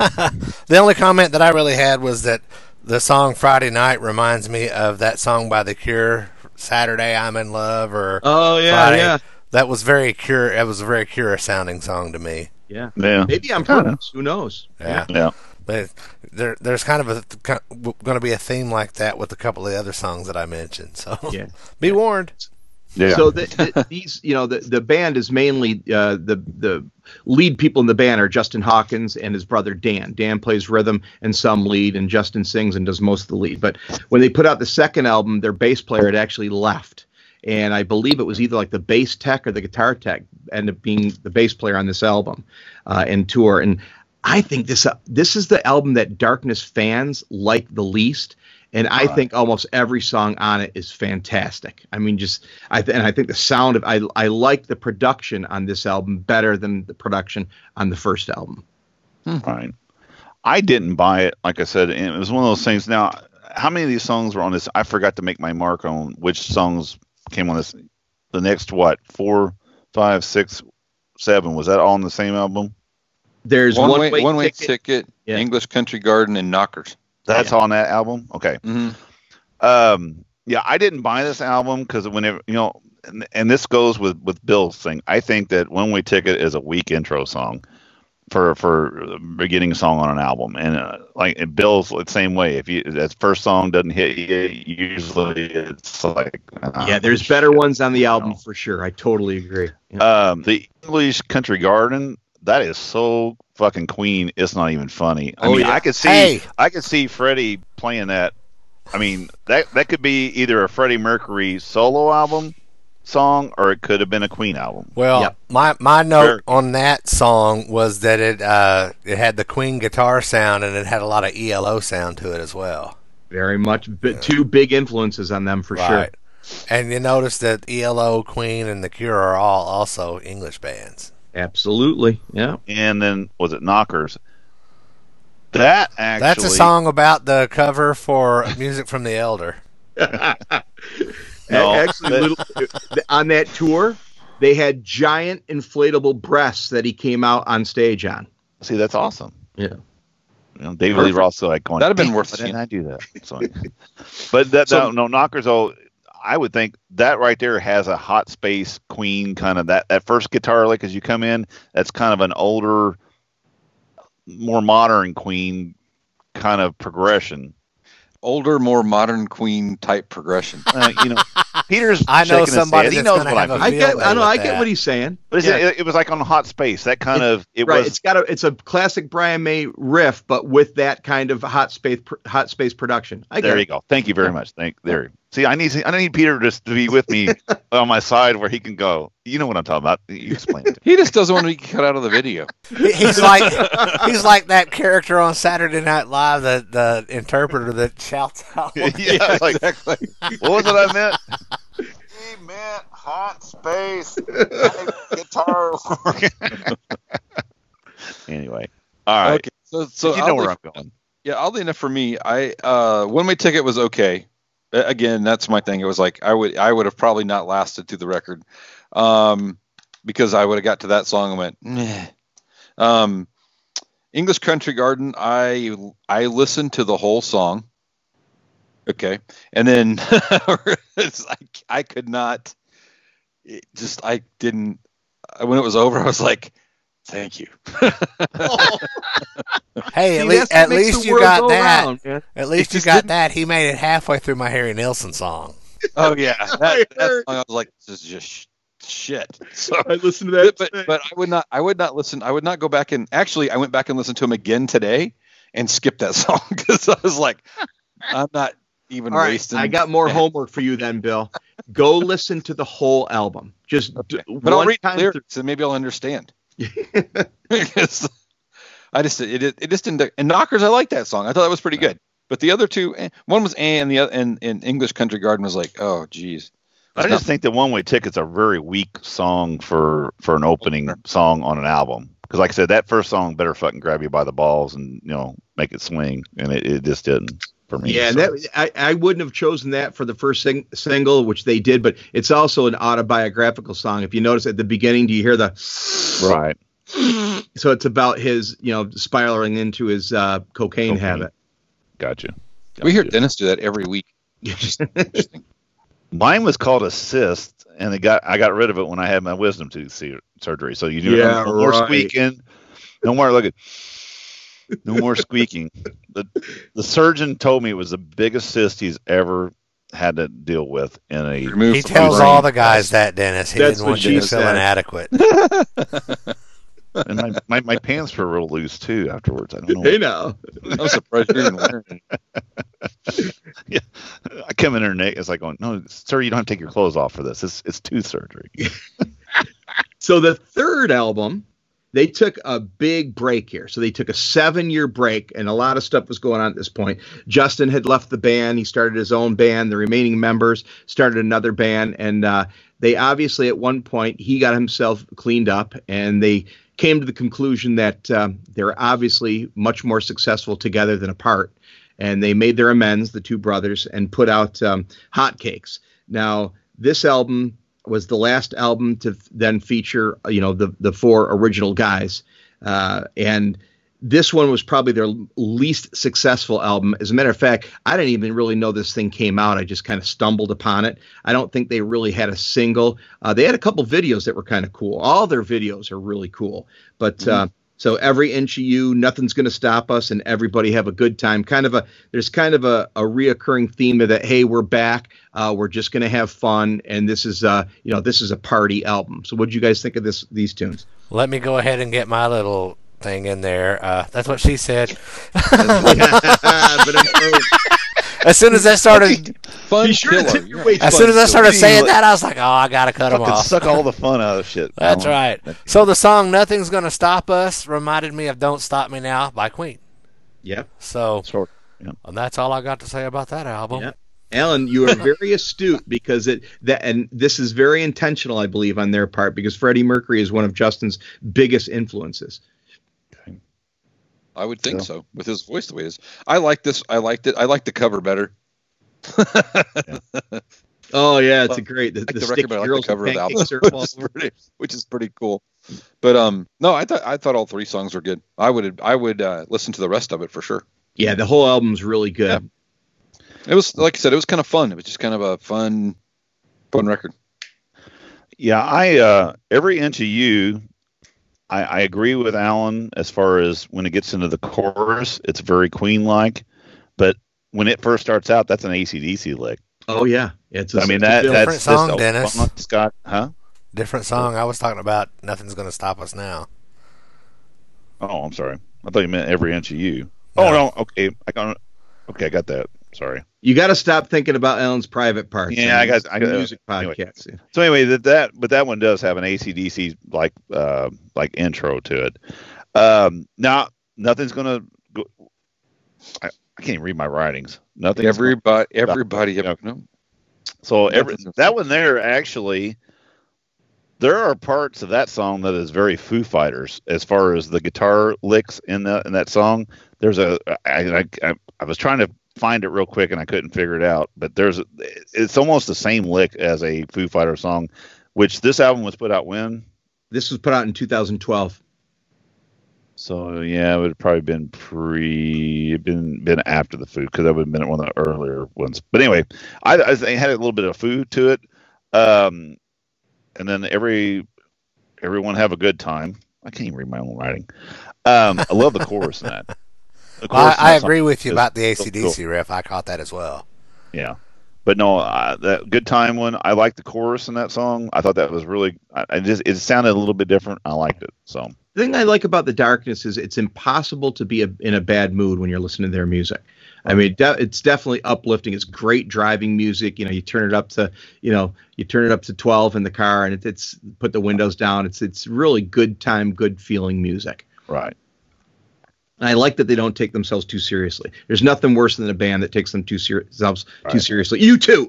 A: The only comment that I really had was that the song Friday Night reminds me of that song by The Cure, Saturday I'm in Love, or
D: Oh yeah,
A: Friday.
D: yeah.
A: That was very Cure. It was a very Cure sounding song to me.
D: Yeah.
C: Yeah.
D: Maybe I'm pronounced. Who knows?
A: Yeah.
C: Yeah.
A: But there, there's kind of a going to be a theme like that with a couple of the other songs that I mentioned. So
D: yeah.
A: be warned.
C: Yeah.
D: So the, the, these, you know, the, the band is mainly uh, the the lead people in the band are Justin Hawkins and his brother Dan. Dan plays rhythm and some lead, and Justin sings and does most of the lead. But when they put out the second album, their bass player had actually left, and I believe it was either like the bass tech or the guitar tech ended up being the bass player on this album uh, and tour. And I think this uh, this is the album that Darkness fans like the least. And I think almost every song on it is fantastic. I mean, just I th- and I think the sound of I I like the production on this album better than the production on the first album.
C: Hmm. Fine. I didn't buy it, like I said, and it was one of those things. Now, how many of these songs were on this? I forgot to make my mark on which songs came on this. The next what? Four, five, six, seven. Was that all on the same album?
D: There's
E: one,
D: one
E: way,
D: way,
E: one way
D: ticket,
E: ticket
D: yeah.
E: English Country Garden, and Knockers.
C: That's yeah. on that album? Okay.
E: Mm-hmm.
C: Um, yeah, I didn't buy this album because whenever, you know, and, and this goes with, with Bill's thing. I think that One Way Ticket is a weak intro song. for for a beginning song on an album, and uh, like it Bill's the same way. If you that first song doesn't hit you, usually it's like uh,
D: yeah. There's better
C: shit,
D: ones on the album
C: know?
D: for sure. I totally agree. Yeah.
C: Um, the English Country Garden, that is so fucking Queen. It's not even funny. I
D: Oh,
C: mean,
D: yeah.
C: I could see
A: Hey.
C: I could see Freddie playing that. I mean, that that could be either a Freddie Mercury solo album song or it could have been a Queen album.
A: Well,
D: Yep.
A: my my note
C: Sure.
A: on that song was that it uh, it had the Queen guitar sound and it had a lot of E L O sound to it as well.
D: Very much. But two big influences on them for sure.
A: Right. And you notice that E L O, Queen, and The Cure are all also English bands.
D: Absolutely. Yeah.
C: And then was it Knockers? That actually
A: That's a song about the cover for Music from the Elder.
C: No,
D: Actually,
C: that-
D: little, on that tour, they had giant inflatable breasts that he came out on stage on.
C: See, that's awesome.
D: Yeah.
C: You know, David Lee Roth like going.
E: That'd have been
C: "Damn,
E: worth
C: why didn't
E: seeing."
C: I do that? So, but that
D: So-
C: no, no Knockers. Oh, I would think that right there has a Hot Space Queen kind of that that first guitar lick as you come in. That's kind of an older, more modern Queen kind of progression.
E: Older, more modern Queen type progression.
C: Uh, you know, Peter's.
A: I know
C: shaking his
A: somebody
C: head. He
A: that's
C: knows
A: gonna
C: what
A: have
C: I
A: a
C: mean.
D: I
A: field
D: get.
A: day
D: I know.
A: with
D: I get
A: that.
D: what he's saying.
C: But it's,
D: Yeah.
C: it, it was like on Hot Space. That kind of it
D: right.
C: was.
D: It's got a. It's a classic Brian May riff, but with that kind of hot space. Hot space production. I get
C: There
D: it.
C: you go. Thank you very much. Thank there. See, I need I need Peter just to be with me on my side where he can go. You know what I'm talking about. You explain it.
E: He just doesn't want to be cut out of the video.
A: He- He's like he's like that character on Saturday Night Live, the the interpreter that shouts out.
C: yeah, like
E: exactly.
C: what was it I meant? He meant hot space guitar. Anyway, all right.
E: Okay, so so
C: you know
E: oddly-
C: where I'm going.
E: Yeah, oddly enough for me, I uh, one way ticket was okay. A- Again, that's my thing. It was like I would I would have probably not lasted through the record, um, because I would have got to that song and went, meh. Um, English Country Garden. I I listened to the whole song. Okay, and then it's like I could not. It just I didn't. When it was over, I was like, "Thank you."
A: Hey, at,
D: See,
A: least
D: that's what
A: at
D: makes
A: least
D: the
A: you
D: world
A: got
D: go
A: that.
D: round, man.
A: At least
E: It
A: you
E: just
A: got
E: didn't-
A: that. He made it halfway through my Harry Nilsson song.
E: Oh yeah, that,
D: I
E: that
D: heard.
E: song, I was like, "This is just sh- shit." So,
D: I listened to that.
E: but, but but I would not I would not listen. I would not go back and actually I went back and listened to him again today and skipped that song because I was like, I'm not even
D: All right,
E: wasting.
D: I got more homework for you then, Bill. Go listen to the whole album. Just d-
E: but I'll
D: one
E: read the
D: time
E: lyrics and maybe I'll understand. Because I just it, it it just didn't. And Knockers, I like that song. I thought that was pretty good. But the other two, eh, one was eh, and the other and, and English Country Garden was like, oh geez.
C: I just think that One Way Ticket's a very weak song for for an opening song on an album. Because, like I said, that first song better fucking grab you by the balls and you know make it swing, and it, it just didn't for me.
D: Yeah,
C: so.
D: that I, I wouldn't have chosen that for the first sing, single, which they did, but it's also an autobiographical song. If you notice at the beginning, do you hear the
C: right.
D: so it's about his, you know, spiraling into his uh, cocaine,
C: Cocaine.
D: habit.
C: Gotcha.
E: We hear
C: Gotcha.
E: Dennis do that every week. Just interesting.
C: Mine was called a cyst, and it got I got rid of it when I had my wisdom tooth sur- surgery. So you do
D: Yeah,
C: no more
D: right.
C: squeaking, no more look at, no more squeaking. The the surgeon told me it was the biggest cyst he's ever had to deal with in a.
E: Remove
A: He
E: from
A: tells
E: brain.
A: all the guys that, Dennis. He
D: That's
A: didn't
D: what
A: want you to
D: she
A: feel
D: said.
A: inadequate.
C: And my, my, my pants were real loose too afterwards. I don't know.
D: Hey, now.
E: I'm surprised you're even wearing it.
C: Yeah, I come in there and it's like going, no, sir, you don't have to take your clothes off for this. It's it's tooth surgery.
D: So the third album, they took a big break here. So they took a seven-year break, and a lot of stuff was going on at this point. Justin had left the band. He started his own band. The remaining members started another band, and uh, they obviously at one point, he got himself cleaned up, and they came to the conclusion that um, they're obviously much more successful together than apart. And they made their amends, the two brothers, and put out um, Hotcakes. Now, this album was the last album to f- then feature, you know, the the four original guys. Uh, and this one was probably their least successful album. As a matter of fact, I didn't even really know this thing came out. I just kind of stumbled upon it. I don't think they really had a single. Uh, they had a couple videos that were kind of cool. All their videos are really cool. But uh, So Every Inch of You, Nothing's Gonna Stop Us, and Everybody Have a Good Time. Kind of a there's kind of a, a reoccurring theme of that. Hey, we're back. Uh, we're just gonna have fun, and this is uh you know this is a party album. So what did you guys think of this these tunes?
A: Let me go ahead and get my little thing in there. Uh, that's what she said.
D: But I'm,
A: As soon as I started,
E: Fun
D: Be sure to
E: killer.
D: tip your
E: You're
D: weight.
E: a
A: as
E: fun
A: soon as I
E: killer.
A: started
C: Being
A: saying
C: like-
A: that, I was like, "Oh, I gotta cut them
C: Fucking
A: off."
C: suck all the fun out of shit.
A: That's
C: Alan.
A: right. So the song "Nothing's Gonna Stop Us" reminded me of "Don't Stop Me Now" by Queen.
D: Yep.
A: So
C: Sort. Yeah.
A: and that's all I got to say about that album.
D: Yep. Alan, you are very astute because it that and this is very intentional, I believe, on their part, because Freddie Mercury is one of Justin's biggest influences.
E: I would think
C: Yeah.
E: so, with his voice the way it is. I like this. I liked it. I like the cover better.
D: Oh yeah, it's a great the,
E: I like
D: the,
E: the
D: stick
E: record, but I like
D: girls
E: the cover of
D: and
E: the album,
D: pancake syrup all
E: which is,
D: over.
E: pretty, which is pretty cool. But um, no, I thought I thought all three songs were good. I would I would uh, listen to the rest of it for sure.
D: Yeah, the whole album's really good.
E: It was like I said, it was kind of fun. It was just kind of a fun, fun record.
C: Yeah, I uh, Every Inch of You. I, I agree with Alan as far as when it gets into the chorus, it's very Queen-like. But when it first starts out, that's an A C D C lick.
D: Oh yeah, it's. A,
C: I mean
D: it's a
C: that
D: feel.
C: that's
A: Different song,
C: just a
A: Dennis.
C: fun- Scott, huh?
A: Different song. I was talking about "Nothing's Gonna Stop Us Now."
C: Oh, I'm sorry. I thought you meant Every Inch of You. Oh no, okay, I got okay, I got that. Sorry.
D: You got to stop thinking about Alan's private parts.
C: Yeah, I got- I got-
D: music
C: anyway.
D: podcasts.
C: So anyway, that that but that one does have an A C D C like uh, like intro to it. Um, now nothing's gonna go. I, I can't even read my writings. Nothing.
E: Everybody, everybody,
C: Yeah.
E: no.
C: So every,
E: Nothing's-
C: that one there actually, there are parts of that song that is very Foo Fighters as far as the guitar licks in that in that song. There's a I I, I was trying to find it real quick and I couldn't figure it out, but there's a, it's almost the same lick as a Foo Fighter song, which this album was put out when.
D: This was put out in two thousand twelve.
C: So yeah, it would have probably been pre, been been after the food because that would have been one of the earlier ones. But anyway, I, I think it had a little bit of food to it, um, and then every everyone have a good time. I can't even read my own writing. Um, I love the chorus in that. The
A: Well,
C: chorus in
A: I, I
C: that song
A: agree with you
C: is
A: about the
C: so
A: A C D C
C: cool.
A: riff. I caught that as well.
C: Yeah, but no, uh, that good time one. I like the chorus in that song. I thought that was really. I, I just it sounded a little bit different. I liked it. So.
D: The thing I like about The Darkness is it's impossible to be a, in a bad mood when you're listening to their music. I mean, de- it's definitely uplifting. It's great driving music. You know, you turn it up to, you know, you turn it up to twelve in the car, and it, it's put the windows down. It's it's really good time, good feeling music.
C: Right.
D: And I like that they don't take themselves too seriously. There's nothing worse than a band that takes them too ser- themselves too
C: Right.
D: seriously. You too.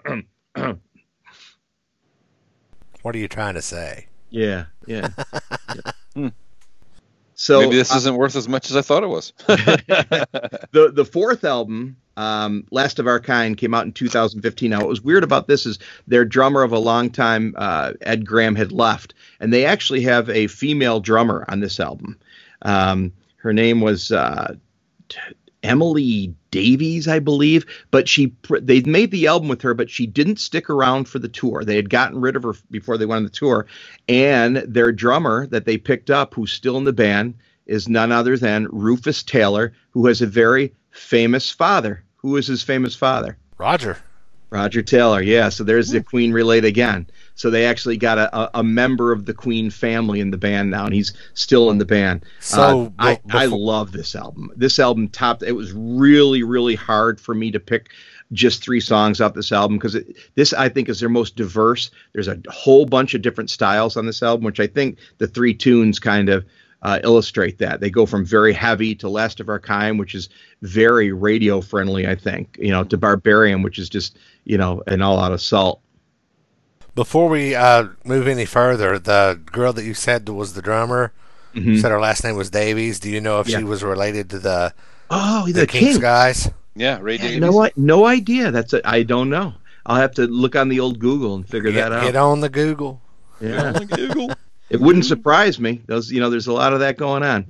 A: What are you trying to say?
D: Yeah, yeah. yeah.
E: Hmm.
D: So
E: Maybe this
D: uh,
E: isn't worth as much as I thought it was.
D: the the fourth album, um, Last of Our Kind, came out in two thousand fifteen. Now, what was weird about this is their drummer of a long time, uh, Ed Graham, had left, and they actually have a female drummer on this album. Um, her name was uh, t- Emily Davies, I believe, but she pr- they made the album with her, but she didn't stick around for the tour. They had gotten rid of her before they went on the tour, and their drummer that they picked up, who's still in the band, is none other than Rufus Taylor, who has a very famous father. Who is his famous father?
A: Roger.
D: Roger Taylor. Yeah, so there's the Queen relate again. So they actually got a, a, a member of the Queen family in the band now, and he's still in the band.
A: So,
D: uh, I,
A: be-
D: I
A: befo-
D: love this album. This album topped. It was really, really hard for me to pick just three songs off this album because this, I think, is their most diverse. There's a whole bunch of different styles on this album, which I think the three tunes kind of uh, illustrate that. They go from very heavy to Last of Our Kind, which is very radio friendly, I think, you know, to Barbarian, which is just, you know, an all out assault.
A: Before we uh, move any further, the girl that you said was the drummer,
D: Mhm.
A: you said her last name was Davies. Do you know if
D: Yeah.
A: she was related to the
D: Oh, the,
A: the Kinks
D: King.
A: guys?
E: Yeah, Ray
D: Yeah,
E: Davies.
D: no, I, no idea. That's a, I don't know. I'll have to look on the old Google and figure
A: Get,
D: that out.
A: get on the Google.
D: Yeah.
E: Google.
D: It wouldn't surprise me. Those, you know, there's a lot of that going on.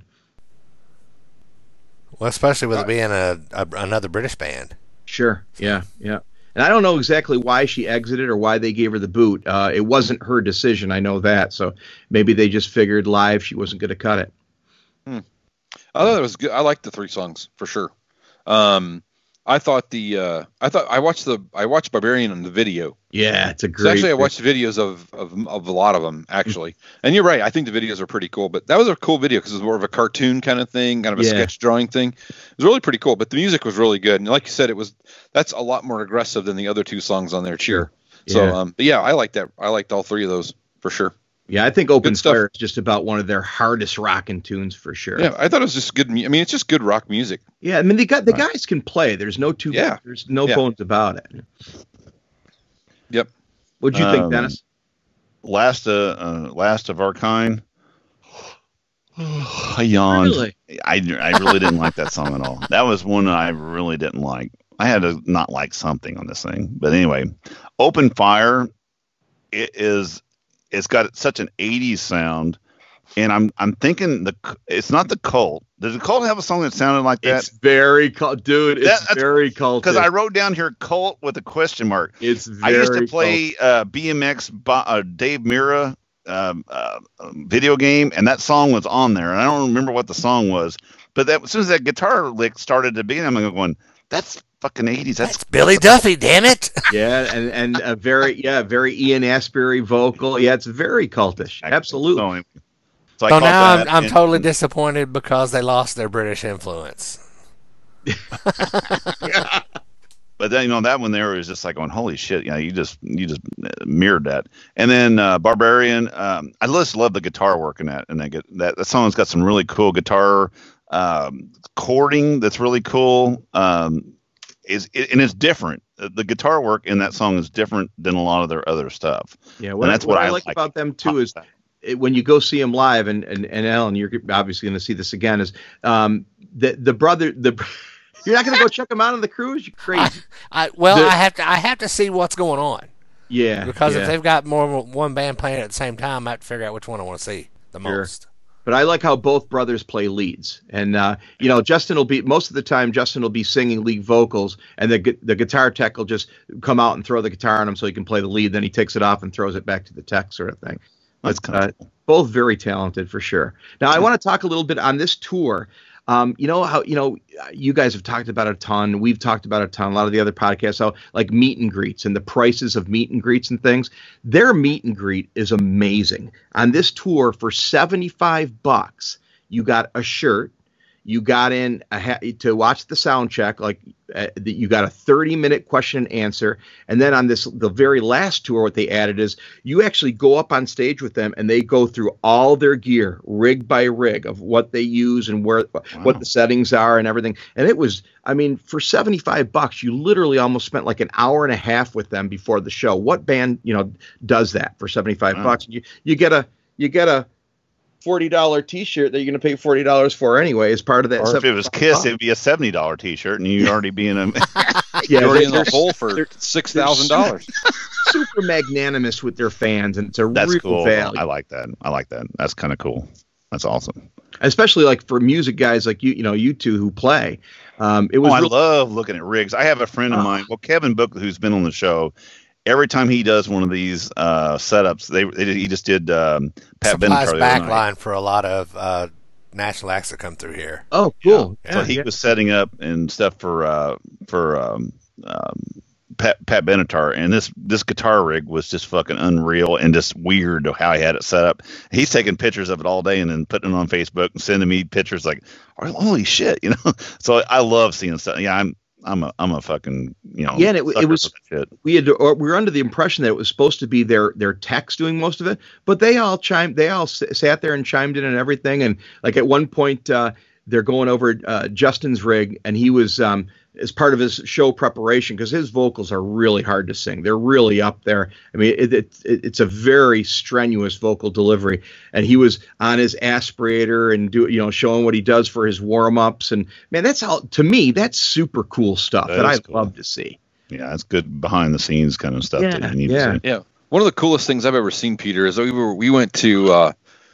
A: Well, especially with it being a, a another British band.
D: Sure. Yeah. Yeah. And I don't know exactly why she exited or why they gave her the boot. Uh, it wasn't her decision. I know that. So maybe they just figured live she wasn't going to cut it.
E: Hmm. I thought it was good. I liked the three songs for sure. Um, I thought the uh, I thought I watched the I watched Barbarian in the video.
D: Yeah, it's a great.
E: So actually, I watched videos of, of of a lot of them actually, and you're right. I think the videos are pretty cool. But that was a cool video because it was more of a cartoon kind of thing, kind of a
D: Yeah.
E: sketch drawing thing. It was really pretty cool. But the music was really good, and like you said, it was that's a lot more aggressive than the other two songs on there. Cheer. So,
D: Yeah.
E: um, but yeah, I like that. I liked all three of those for sure.
D: Yeah, I think Open
E: Good stuff.
D: Fire is just about one of their hardest rocking tunes for sure.
E: Yeah, I thought it was just good. mu- I mean, it's just good rock music.
D: Yeah, I mean, they got the guys can play. There's no two.
E: Yeah.
D: There's no
E: Yeah.
D: bones about it.
E: Yep.
D: What'd you think,
C: Um,
D: Dennis?
C: Last, uh, uh, last of our kind. I yawned.
D: Really?
C: I, I really didn't like that song at all. That was one I really didn't like. I had to not like something on this thing. But anyway, Open Fire, it is, it's got such an eighties sound. And I'm I'm thinking the it's not the Cult. Does the Cult have a song that sounded like that?
D: It's very cult, dude. It's
C: That- that's-
D: very cult.
C: Because I wrote down here Cult with a question mark.
D: It's very
C: I used to play uh, B M X Bo- uh, Dave Mirra um, uh, um, video game, and that song was on there. And I don't remember what the song was, but that, as soon as that guitar lick started to be, I'm going, "That's fucking eighties." That's
A: That's Billy Duffy, damn it!
D: Yeah, and and a very yeah, very Ian Astbury vocal. Yeah, it's very cultish. Absolutely.
C: So, anyway, so I
A: So
C: caught
A: now I'm,
C: that,
A: I'm
C: and-
A: totally disappointed because they lost their British influence.
C: But then, you know, that one there was just like going, holy shit, you know, you just you just mirrored that. And then uh, Barbarian, um, I just love the guitar work in that, and that get, that that song's got some really cool guitar um, chording that's really cool. Um, is it, and it's different. The guitar work in that song is different than a lot of their other stuff.
D: Yeah,
C: And
D: what,
C: that's
D: what
C: what
D: I
C: I
D: like
C: like.
D: about them too is it, when you go see them live, and and, and Ellen, you're obviously going to see this again. Is um, the the brother the you're not going to go check them out on the cruise? You're crazy.
A: I, well,
D: The-
A: I have to I have to see what's going on
D: Yeah,
A: because
D: yeah.
A: if they've got more than one band playing at the same time, I have to figure out which one I want to see the
D: Sure.
A: most.
D: But I like how both brothers play leads, and uh, you know, Justin will be most of the time. Justin will be singing lead vocals, and the gu- the guitar tech will just come out and throw the guitar on him so he can play the lead. Then he takes it off and throws it back to the tech, sort of thing.
C: That's
D: But,
C: kind
D: uh,
C: of cool.
D: both very talented for sure. Now, I want to talk a little bit on this tour. Um, you know how you know you guys have talked about it a ton. We've talked about it a ton. A lot of the other podcasts, how like meet and greets and the prices of meet and greets and things. Their meet and greet is amazing. On this tour for seventy-five bucks, you got a shirt. You got in a ha- to watch the sound check, like uh, the, you got a thirty minute question and answer. And then on this, the very last tour, what they added is you actually go up on stage with them and they go through all their gear, rig by rig, of what they use and where, what the settings are and everything. And it was, I mean, for seventy-five bucks, you literally almost spent like an hour and a half with them before the show. What band, you know, does that for seventy-five
C: Wow.
D: bucks? You, you get a, you get a, forty dollar t-shirt that you're going to pay forty dollars for anyway as part of that.
C: Or if it was
D: seventy-five
C: Kiss,
D: bucks.
C: it'd be a seventy dollar T-shirt, and you'd already be in a.
D: yeah,
E: You're in
D: they're,
E: the hole for
D: they're
E: six thousand dollars.
D: super magnanimous with their fans, and it's a
C: That's
D: real
C: cool.
D: value.
C: I like that. I like that. That's kind of cool. That's awesome.
D: Especially like for music guys like you, you know, you two who play. Um, it was
C: Oh, I
D: real-
C: love looking at rigs. I have a friend of
D: Ah.
C: mine, well, Kevin Book, who's been on the show. Every time he does one of these uh, setups, they, they he just did um, Pat
A: Supplies
C: Benatar the other night.
A: backline for a lot of uh, national acts that come through here.
D: oh, cool.
C: So
D: Yeah,
C: he
D: yeah.
C: was setting up and stuff for uh, for um, um, Pat, Pat Benatar, and this this guitar rig was just fucking unreal and just weird how he had it set up. He's taking pictures of it all day and then putting it on Facebook and sending me pictures like, oh, holy shit, you know. So I love seeing stuff. Yeah, I'm I'm a I'm a fucking you know
D: Yeah, and it- it
C: sucker
D: was-
C: for that shit.
D: we had or we were under the impression that it was supposed to be their their techs doing most of it, but they all chimed they all s- sat there and chimed in and everything. And like at one point uh they're going over uh Justin's rig, and he was um as part of his show preparation, because his vocals are really hard to sing. They're really up there. I mean, it, it, it, it's a very strenuous vocal delivery, and he was on his aspirator and do you know showing what he does for his warm ups. And man, that's all to me. That's super cool stuff
C: That
D: that,
C: is
D: I
C: cool.
D: love to see.
C: Yeah, it's good behind the scenes kind of stuff
D: Yeah,
C: that you need
D: yeah.
C: to see.
E: Yeah, one of the coolest things I've ever seen, Peter, is we were we went to uh,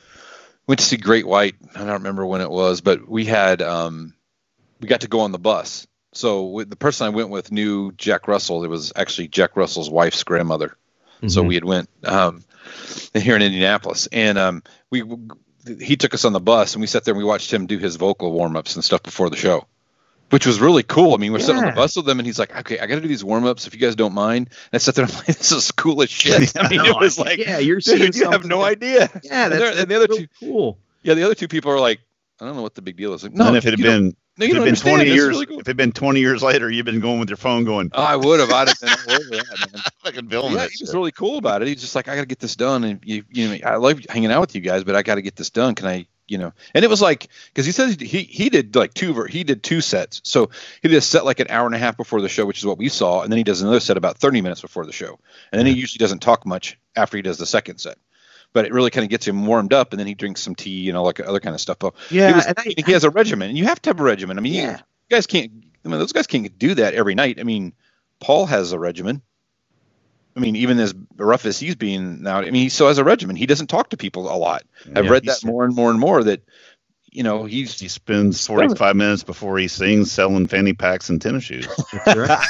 E: went to see Great White. I don't remember when it was, but we had um, we got to go on the bus. So with, the person I went with knew Jack Russell. It was actually Jack Russell's wife's grandmother. So
D: Mhm.
E: we had went um, here in Indianapolis, and um, we he took us on the bus and we sat there and we watched him do his vocal warm ups and stuff before the show, which was really cool. I mean, we're yeah. sitting on the bus with them and he's like, okay, I got to do these warm ups if you guys don't mind. And I sat there and I'm like, this is cool as shit. I mean, it was like,
D: yeah, you're seeing
E: dude, you have no
D: that,
E: idea.
D: Yeah, that's,
E: and,
D: that's
E: and the other
D: really
E: two,
D: cool.
E: Yeah, the other two people are like, I don't know what the big deal is. Like, no,
C: and if it had been,
E: no, you
C: if
E: don't
C: been twenty
E: That's
C: years,
E: really cool.
C: if it had been twenty years later, you've been going with your phone going,
E: oh, I would have. I'd have been all over that, man.
C: Fucking filming
E: Yeah,
C: that
E: he
C: shit.
E: was really cool about it. He's just like, I got to get this done, and you, you know, I love hanging out with you guys, but I got to get this done. Can I, you know? And it was like, because he said he he did like two he did two sets, so he did a set like an hour and a half before the show, which is what we saw, and then he does another set about thirty minutes before the show, and then he usually doesn't talk much after he does the second set. But it really kind of gets him warmed up, and then he drinks some tea, you know, like other kind of stuff. But
D: yeah,
E: he, was,
D: and I,
E: he has a regimen, and you have to have a regimen. I mean,
D: yeah.
E: you guys can't. I mean, those guys can't do that every night. I mean, Paul has a regimen. I mean, even as rough as he's being now, I mean, he still has a regimen. He doesn't talk to people a lot. I've
C: Yeah,
E: read that more and more and more. That you know, he's
C: He spends forty-five minutes before he sings selling fanny packs and tennis shoes.
D: That's right.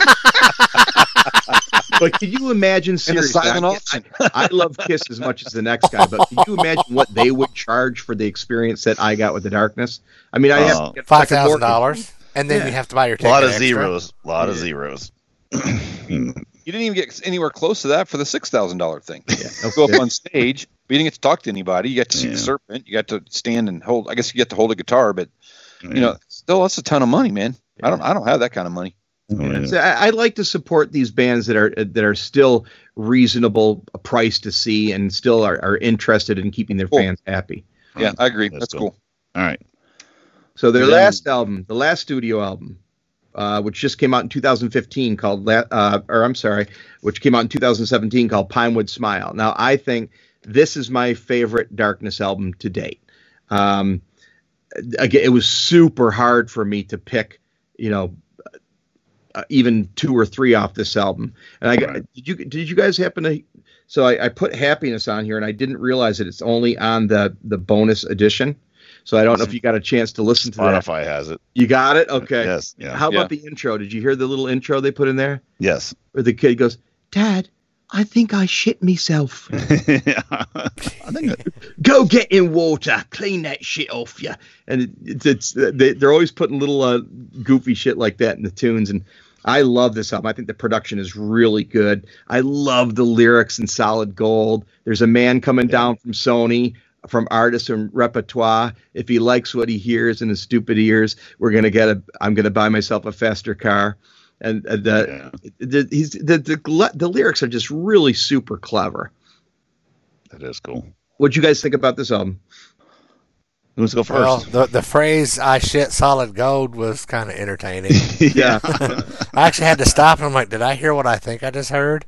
D: But can you imagine seriously?
E: silent
D: I,
E: auction.
D: I, I love Kiss as much as the next guy, but can you imagine what they would charge for the experience that I got with the Darkness? I mean, I have
C: Oh,
D: to get a
A: Five
D: second
A: thousand
D: mortgage.
A: dollars, and then
D: Yeah.
A: you have to buy your
C: A
A: ticket.
C: lot of
A: extra.
C: zeros. A lot of
D: Yeah.
C: zeros.
E: you didn't even get anywhere close to that for the six thousand dollar thing.
D: Yeah, no
E: Go up
D: kidding.
E: on stage, but you didn't get to talk to anybody. You got to see
C: Yeah.
E: the serpent. You got to stand and hold. I guess you get to hold a guitar, but
C: Yeah.
E: you know, still that's a ton of money, man. I don't I don't have that kind of money.
C: Oh, yeah.
D: So I, I like to support these bands that are that are still reasonable price to see and still are, are interested in keeping their
E: Cool.
D: fans happy.
E: Yeah, I agree.
C: That's
E: That's,
C: cool.
E: cool.
C: All right.
D: So their
C: Then-
D: last album, the last studio album, uh, which just came out in two thousand fifteen, called, La- uh, or I'm sorry, which came out in two thousand seventeen, called Pinewood Smile. Now I think this is my favorite Darkness album to date. Um, again, it was super hard for me to pick, you know, uh, even two or three off this album. And I got,
C: Right.
D: did you did you guys happen to? So I, I put Happiness on here, and I didn't realize that it's only on the the bonus edition. So I don't know if you got a chance to listen to that.
C: Spotify has it.
D: You got it? Okay.
C: Yes. Yeah.
D: How
E: Yeah.
D: about the intro? Did you hear the little intro they put in there?
C: Yes.
D: Where the kid goes, Dad, I think I shit myself.
C: Yeah. I think that,
D: Go get in water, clean that shit off you. And it, it's, it's they, they're always putting little uh, goofy shit like that in the tunes. And I love this album. I think the production is really good. I love the lyrics in Solid Gold. There's a man coming down from Sony, from Artists and Repertoire. If he likes what he hears in his stupid ears, we're gonna get a. I'm gonna buy myself a faster car. And uh, the,
C: yeah,
D: the he's the, the the lyrics are just really super clever.
C: that is cool.
D: What'd you guys think about this album?
C: Let's go first.
A: Well, the the phrase "I shit solid gold" was kind of entertaining.
D: Yeah.
A: I actually had to stop and I'm like, did I hear what I think I just heard?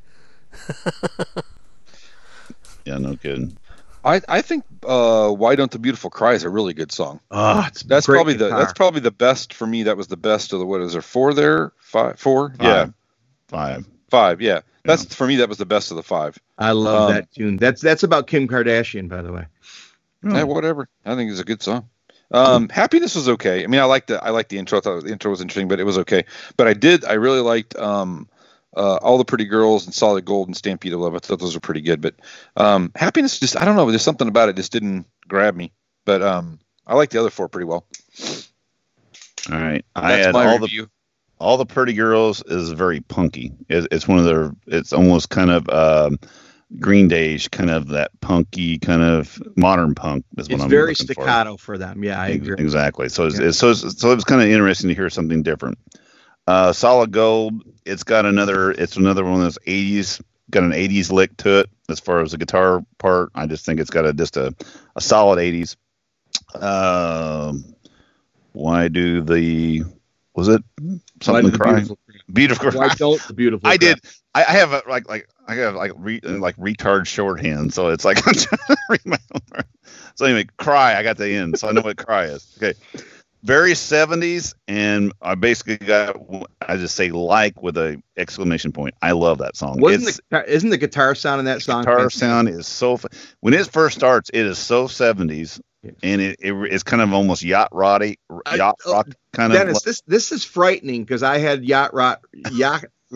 C: Yeah, no kidding.
E: I, I think uh, "Why Don't the Beautiful Cry" is a really good song.
D: Oh, it's
E: That's
D: great
E: probably the
D: guitar.
E: that's probably the best for me. That was the best of the what is there four there five four yeah
C: Five. Five.
E: five yeah. That's for me. That was the best of the five.
D: I love
E: Um,
D: that tune. That's that's about Kim Kardashian, by the way.
E: Yeah, whatever. I think it's a good song. Um, Happiness was okay. I mean, I liked the I liked the intro. I thought the intro was interesting, but it was okay. But I did I really liked um, uh, All the Pretty Girls and Solid Gold and Stampede of Love. I thought those were pretty good. But um, Happiness just I don't know. There's something about it just didn't grab me. But um, I like the other four pretty well.
C: All right. I
E: That's
C: had
E: my
C: all
E: review.
C: the all the Pretty Girls is very punky. It, it's one of their. It's almost kind of um, Green Day-ish, kind of that punky kind of modern punk. Is what
D: It's
C: I'm
D: very
C: looking for.
D: staccato for. them. Yeah, I
C: Ex-
D: agree.
C: Exactly. So it's,
D: Yeah.
C: it's, so it's, so it was kind of interesting to hear something different. Uh, Solid Gold. It's got another. It's another one of those eighties. Got an eighties lick to it as far as the guitar part. I just think it's got a just a, a solid eighties. Um, why do the was it
D: Why
C: something
D: did the
C: cry?
D: beautiful,
C: Beautiful.
D: why don't the beautiful?
C: I
D: cry?
C: did. I, I have a, like like I have like re, like retard shorthand, so it's like I'm trying to read my own words. So anyway, cry. I got the end, so I know what cry is. Okay, very seventies, and I basically got I just say like with a exclamation point. I love that song.
D: Wasn't
C: It's,
D: the guitar- isn't the guitar sound in that song?
C: guitar
D: fantastic?
C: sound is so fu- when it first starts, it is so seventies,
D: Yeah.
C: and it, it it's kind of almost yacht roddy,
D: I-
C: yacht
D: oh,
C: rock kind
D: Dennis,
C: of.
D: this this is frightening because I had yacht rock yacht rock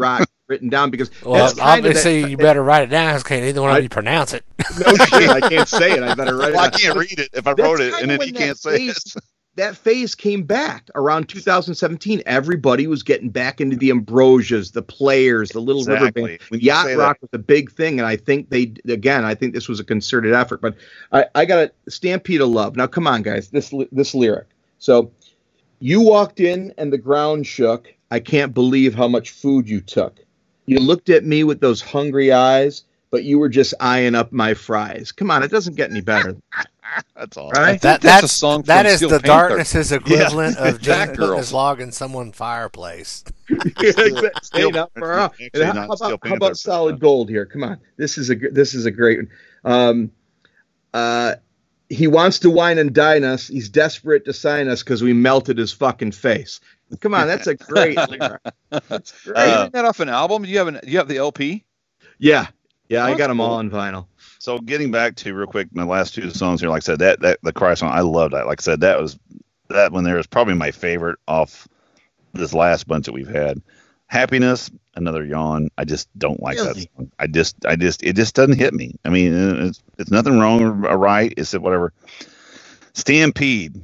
D: written down because
A: Well,
D: that's kind
A: obviously
D: of that,
A: you better write it down because can't either one
D: I-
A: of you pronounce it.
D: No shit, I can't say it. I better write
C: Well, I
D: it down.
C: can't read it if I
D: That's
C: wrote it,
D: kinda
C: and then
D: when
C: you
D: that
C: can't say
D: phase-
C: it.
D: That phase came back around two thousand seventeen. Everybody was getting back into the Ambrosias, the Players, the Little River
C: Exactly.
D: Band.
C: When you
D: Yacht
C: say
D: rock was a big thing, and I think they again. I think this was a concerted effort. But I, I got a Stampede of Love. Now, come on, guys. This this lyric. So, you walked in and the ground shook. I can't believe how much food you took. You looked at me with those hungry eyes, but you were just eyeing up my fries. Come on, it doesn't get any better.
C: That's all.
D: Right?
A: That,
E: that's a
A: that's
E: song
A: that
E: from
A: is
E: Steel
A: the
E: Panther.
A: darkness's equivalent of Jim
E: Batgirl.
A: putting his log in someone's fireplace.
D: Exactly.
C: Still-
D: Hey, now, for our-
C: actually
D: and how,
C: not
D: how
C: Steel
D: about, how
C: Panther,
D: about
C: but,
D: Solid
C: uh,
D: Gold here? Come on, this is a gr- this is a great one. Um, uh, he wants to wine and dine us. He's desperate to sign us because we melted his fucking face. Come on, that's a great lyric. That's great.
E: Are you
C: Uh,
E: getting that off an album? Do you have an? Do you have the L P?
D: yeah, yeah, I
E: That's
D: got them all
E: cool.
D: on vinyl.
C: So getting back to real quick, my last two songs here, like I said, that that the Cry song, I love that. Like I said, that was that one there is probably my favorite off this last bunch that we've had. Happiness, another yawn. I just don't like that
D: Really?
C: song. I just, I just, it just doesn't hit me. I mean, it's it's nothing wrong or right. It's whatever. Stampede,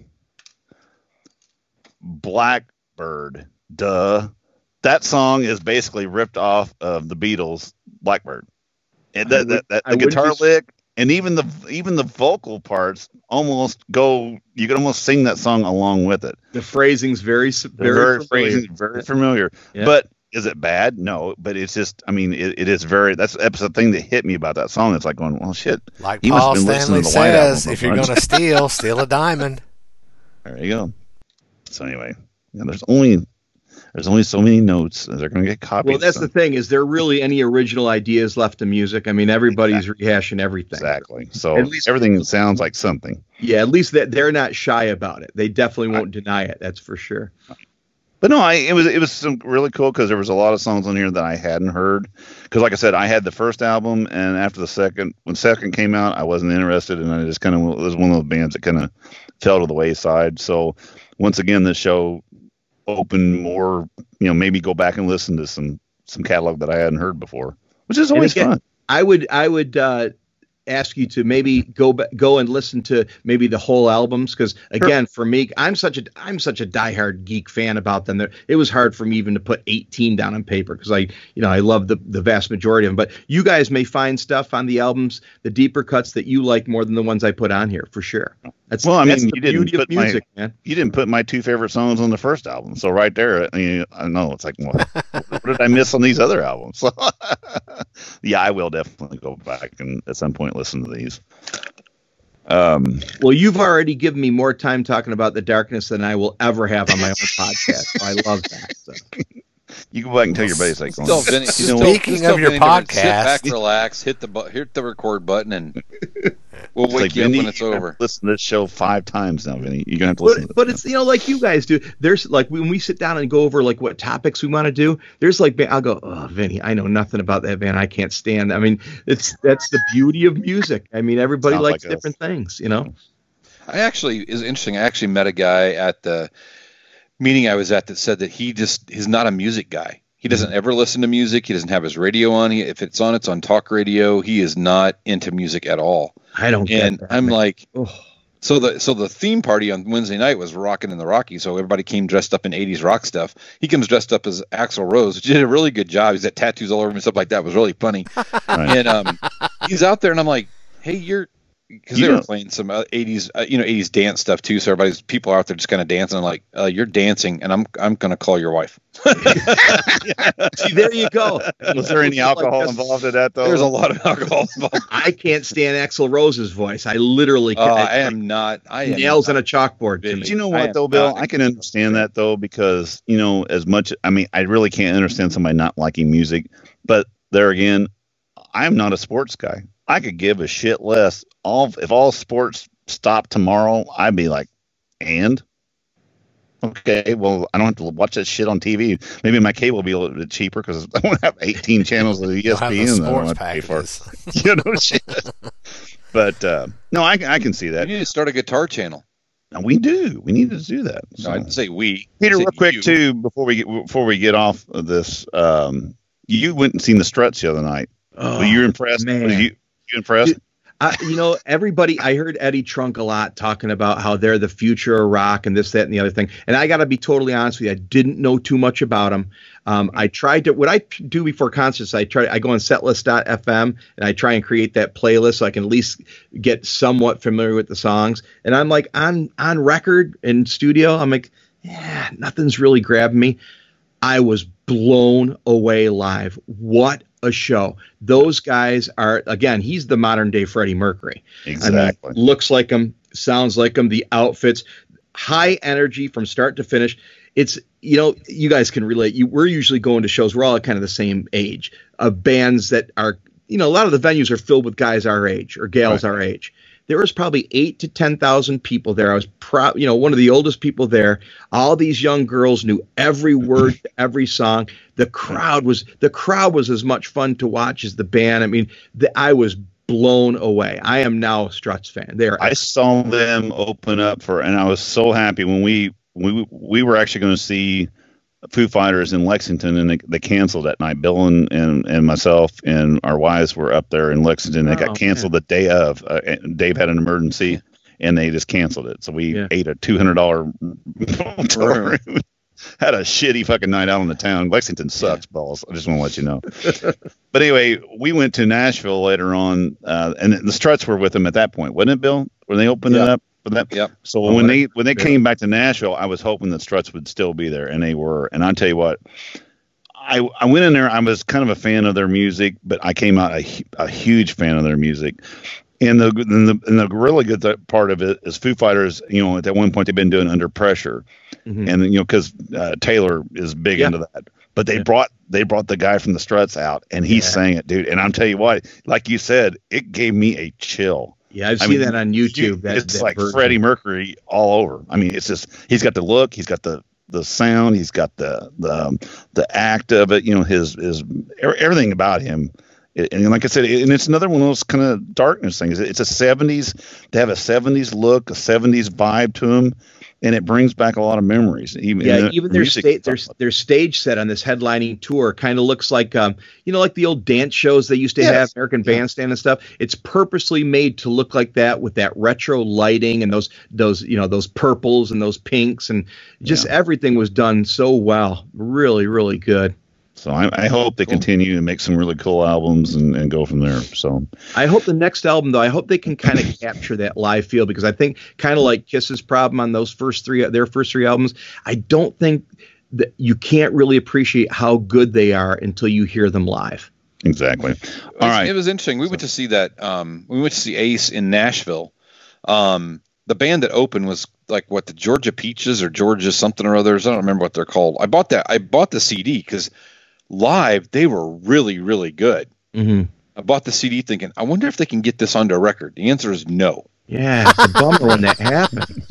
C: Blackbird, duh. That song is basically ripped off of the Beatles' Blackbird. And
D: I
C: that,
D: would-
C: that, that
D: I
C: the
D: wouldn't
C: guitar
D: be-
C: lick and even the even the vocal parts almost go. You can almost sing that song along with it.
D: The phrasing's very s-
C: They're
D: very,
C: very,
D: familiar.
C: phrasing, very familiar.
D: Yeah.
C: But is it bad? No. But it's just. I mean, it, it is very. That's the thing that hit me about that song. It's like going, well, shit.
A: Like
C: He must
A: Paul
C: have been listening
A: Stanley
C: to the White Album
A: says,
C: a
A: if you're
C: bunch.
A: going to steal, steal a diamond.
C: There you go. So anyway, yeah, there's only there's only so many notes. They're going to get copied.
D: Well, that's the thing. Is there really any original ideas left in music? I mean, everybody's rehashing everything.
C: Exactly. So
D: At least-
C: everything sounds like something.
D: Yeah, at least that they're not shy about it. They definitely won't deny it. That's for sure.
C: But no, I it was it was some really cool because there was a lot of songs on here that I hadn't heard. Because like I said, I had the first album, and after the second, when second came out, I wasn't interested, and I just kind of it was one of those bands that kind of fell to the wayside. So once again, this show opened more, you know, maybe go back and listen to some some catalog that I hadn't heard before, which is
D: And
C: always
D: again,
C: fun.
D: I would I would uh, ask you to maybe go ba- go and listen to maybe the whole albums because again, for me, I'm such a I'm such a diehard geek fan about them. There, it was hard for me even to put eighteen down on paper because I you know I love the the vast majority of them. But you guys may find stuff on the albums, the deeper cuts that you like more than the ones I put on here for sure. That's
C: Well, I
D: that's
C: mean,
D: the
C: you didn't
D: beauty of
C: put my-
D: music, man.
C: You didn't put my two favorite songs on the first album, so right there, I mean, I know it's like, well, what did I miss on these other albums? So, yeah, I will definitely go back and at some point listen to these. Um,
D: Well, you've already given me more time talking about the darkness than I will ever have on my own podcast. So I love that. So.
C: you go back and tell your buddies like,
E: Still, Vinny,
C: you
E: still,
C: know,
A: Speaking
E: still
A: of your
E: Vinny Different. Sit
A: podcast-
E: back, relax, hit the bu- hit the record button, and we'll
C: it's
E: wake
C: like,
E: you up
C: Vinny,
E: when it's
C: you have
E: over.
C: to listen to this show five times now, Vinny. You're gonna have to listen.
D: But,
C: to
D: but
C: this
D: it's you know like you guys do. There's like when we sit down and go over like what topics we want to do. There's like I'll go, oh Vinny, I know nothing about that band. I can't stand. I mean, it's that's the beauty of music. I mean, everybody
C: Sounds
D: likes
C: like us.
D: different things, you know.
E: I actually is interesting. I actually met a guy at the meeting I was at that said that he just he's not a music guy. He doesn't ever listen to music. He doesn't have his radio on. He, if it's on, it's on talk radio. He is not into music at all.
D: I don't get
E: And
D: that.
E: I'm
D: man.
E: like,
D: Oh.
E: so the so the theme party on Wednesday night was Rockin' in the Rockies. So everybody came dressed up in eighties rock stuff. He comes dressed up as Axl Rose, which did a really good job. He's got tattoos all over him and stuff like that. It was really funny.
C: Right.
E: And um, he's out there, and I'm like, hey, you're. Because
C: You
E: they were
C: know-
E: playing some uh, eighties, uh, you know, eighties dance stuff too. So everybody's people out there just kind of dancing. I'm like, uh, you're dancing, and I'm I'm gonna call your wife.
D: See, there you go.
C: Was there any alcohol
D: Like,
C: involved in that though?
E: There's a lot of alcohol involved.
D: I can't stand Axl Rose's voice. I literally
E: Uh,
D: can't.
E: I am not. I am
D: nails
E: not.
D: on a chalkboard. To
E: But
D: me.
C: But you know
E: I
C: what
E: am
C: though, Bill?
E: not
C: I can understand that though because you know as much. I mean, I really can't understand somebody not liking music. But there again, I'm not a sports guy. I could give a shit less. All if all sports stopped tomorrow, I'd be like, and okay, well, I don't have to watch that shit on T V. Maybe my cable will be a little bit cheaper because I won't have eighteen channels of E S
A: Have
C: P
A: the
C: N. that I don't
A: sports
C: have to pay for.
A: packages.
C: You know, shit. But uh, no, I, I can see
E: You
C: that.
E: need to start a guitar channel.
C: And we do. We need to do that.
E: No,
C: So.
E: I'd say we.
C: Peter,
E: I'd say
C: real quick
E: you.
C: too, before we get before we get off of this, um, you went and seen the Struts the other night.
D: Oh,
C: Were you impressed?
D: man.
C: Were you, you impressed?
D: Dude, I, you know, everybody, I heard Eddie Trunk a lot talking about how they're the future of rock and this, that, and the other thing. And I got to be totally honest with you. I didn't know too much about them. Um, I tried to, what I do before concerts, I try, I go on setlist dot f m and I try and create that playlist so I can at least get somewhat familiar with the songs. And I'm like on, on record in studio, I'm like, yeah, nothing's really grabbing me. I was blown away live. What a show. Those guys are, again, he's the modern day Freddie Mercury.
C: Exactly.
D: I mean, looks like him, sounds like him, the outfits, high energy from start to finish. It's, you know, you guys can relate. You, we're usually going to shows. We're all kind of the same age of bands that are, you know, a lot of the venues are filled with guys our age or gals
C: Right.
D: our age. There was probably eight to ten thousand people there. I was proud, you know, one of the oldest people there. All these young girls knew every word to every song. The crowd was the crowd was as much fun to watch as the band. I mean, the, I was blown away. I am now a Struts fan. They are.
C: I saw them open up for, and I was so happy when we we we were actually going to see Foo Fighters in Lexington, and they, they canceled that night. Bill and, and and myself and our wives were up there in Lexington. They
D: Oh,
C: got canceled the day of. Uh, Dave had an emergency, and they just canceled it. So we
D: Yeah.
C: ate a two hundred dollar hotel room. Had a shitty fucking night out in the town. Lexington sucks, balls. I just want to let you know. But anyway, we went to Nashville later on, uh, and the Struts were with them at that point, wasn't it, Bill? When they opened
D: Yeah.
C: it up for that.
E: Yep.
C: So
D: Oh,
C: when
D: right.
C: they when they
D: Yeah.
C: came back to Nashville, I was hoping that Struts would still be there, and they were. And I'll tell you what, I I went in there. I was kind of a fan of their music, but I came out a, hu- a huge fan of their music. And the, and the and the really good th- part of it is Foo Fighters. You know, at that one point they've been doing Under Pressure,
D: Mhm.
C: and you know because uh, Taylor is big
D: Yeah.
C: into that. But they
D: Yeah.
C: brought they brought the guy from the Struts out, and he
D: Yeah.
C: sang it, dude. And I'm telling you what, like you said, it gave me a chill.
D: Yeah, I've
C: I
D: seen
C: mean,
D: that on YouTube. That,
C: it's
D: that
C: like
D: version.
C: Freddie Mercury all over. I mean, it's just he's got the look, he's got the the sound, he's got the the um, the act of it. You know, his his everything about him. It, and like I said, it, and it's another one of those kind of darkness things. It's a seventies. They have a seventies look, a seventies vibe to them, and it brings back a lot of memories. Even
D: Yeah,
C: the
D: even their
C: music
D: state, their
C: stuff.
D: their stage set on this headlining tour kind of looks like, um, you know, like the old dance shows they used to
C: Yes.
D: have, American Bandstand and stuff. It's purposely made to look like that with that retro lighting and those those you know those purples and those pinks and just everything was done so well. Really, really good.
C: So I, I hope they continue to make some really cool albums and, and go from there. So
D: I hope the next album, though, I hope they can kind of capture that live feel because I think kind of like Kiss's problem on those first three, their first three albums, I don't think that you can't really appreciate how good they are until you hear them live.
C: exactly.
E: It was,
C: All right.
E: It was interesting. We went to see that. Um, we went to see Ace in Nashville. Um, the band that opened was like what the Georgia Peaches or Georgia something or others. I don't remember what they're called. I bought that. I bought the C D because live they were really, really good.
D: Mm-hmm.
E: I bought the C D thinking, I wonder if they can get this onto a record. The answer is no.
D: Yeah, it's a bummer when that happened.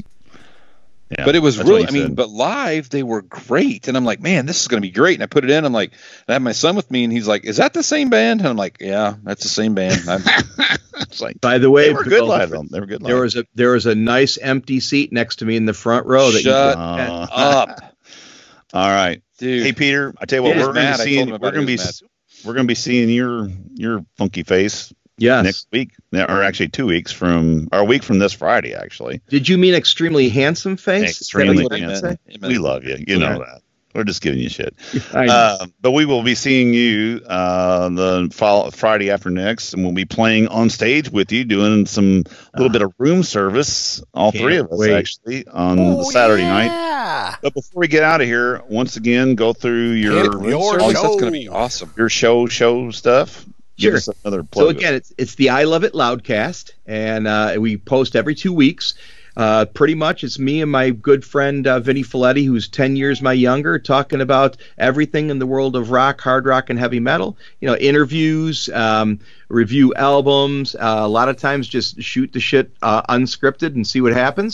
C: Yeah,
E: But it was
C: that's
E: really,
C: what
E: I
C: he
E: mean,
C: said.
E: but live they were great. And I'm like, man, this is going to be great. And I put it in. I'm like, I have my son with me and he's like, is that the same band? And I'm like, yeah, that's the same band. I'm,
C: it's like
D: By the way,
C: they were good
D: Bill,
C: live. Though. They were good live.
D: There was a there was a nice empty seat next to me in the front row. That
E: Shut
D: you
C: Uh,
E: up,
C: All right.
E: dude.
C: Hey Peter, I tell you what,
E: He was
C: we're going to
E: mad.
C: be
E: I
C: seeing
E: told him
C: we're
E: about it.
C: going to
E: He
C: be
E: was
C: we're going to be seeing your your funky face
D: yes.
C: next week, or actually two weeks from, or a week from this Friday, actually.
D: Did you mean extremely handsome face?
C: Extremely
D: Is that what you
C: handsome.
D: meant?
C: We love you. You know
D: Yeah.
C: that. We're just giving you shit.
D: to say? I know.
C: Uh, but we will be seeing you uh, the follow- Friday after next, and we'll be playing on stage with you, doing some little bit of room service, all
D: Can't
C: three of us
D: wait.
C: actually, on the Saturday night.
A: Yeah.
C: But before we get out of here, once again, go through your
A: Get your
E: Oh,
A: show.
E: that's going to be awesome.
C: your show show stuff. Give
D: Sure.
C: us another
D: So
C: plug.
D: again, it's it's the I Love It Loudcast, and uh, we post every two weeks. Uh, pretty much, it's me and my good friend uh, Vinny Folletti, who's ten years my younger, talking about everything in the world of rock, hard rock, and heavy metal. You know, interviews, um, review albums. Uh, a lot of times, just shoot the shit uh, unscripted and see what happens.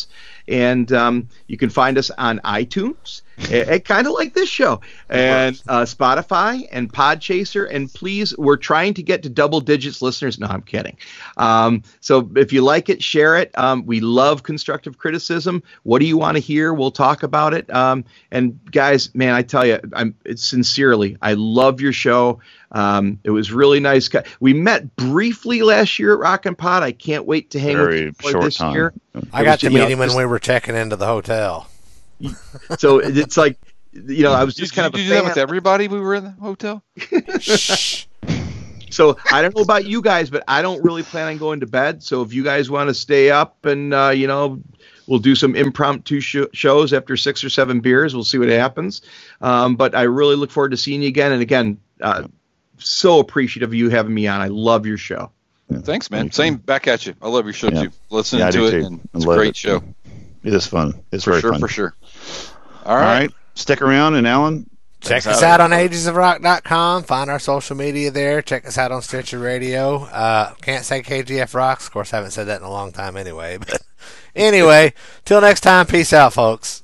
D: And um, you can find us on iTunes, kind of like this show, and uh, Spotify and Podchaser. And please, we're trying to get to double digits listeners. No, I'm kidding. Um, so if you like it, share it. Um, we love constructive criticism. What do you want to hear? We'll talk about it. Um, and guys, man, I tell you, I'm it's sincerely, I love your show. Um, it was really nice. We met briefly last year at Rock and Pod. I can't wait to hang
C: Very
D: with you
C: short
D: this
C: time.
D: year.
A: I got to meet him when we were checking into the hotel.
D: So it's like, you know, I was just
E: did,
D: kind
E: did
D: of
E: you
D: a
E: do
D: fan.
E: that with everybody? We were in the hotel.
A: Shh.
D: So I don't know about you guys, but I don't really plan on going to bed. So if you guys want to stay up and, uh, you know, we'll do some impromptu sh- shows after six or seven beers. We'll see what happens. Um, but I really look forward to seeing you again. And again, uh, so appreciative of you having me on. I love your show.
C: Yeah.
E: Thanks, man.
C: Thank
E: Same
C: you.
E: back at you. I love your show
C: Yeah.
E: too. Listening
C: Yeah, I
E: to
C: do
E: it,
C: too.
E: and
C: I
E: it's a
C: love
E: great
C: it.
E: show.
C: It is fun. It's
E: For
C: very
E: sure,
C: fun.
E: for sure. All
C: All
E: right.
C: right. Stick around, and Alan,
A: Check
C: Thanks,
A: us
C: Alan.
A: out on ages of rock dot com. Find our social media there. Check us out on Stitcher Radio. Uh, can't say K G F Rocks. Of course, I haven't said that in a long time anyway. But anyway, till next time, peace out, folks.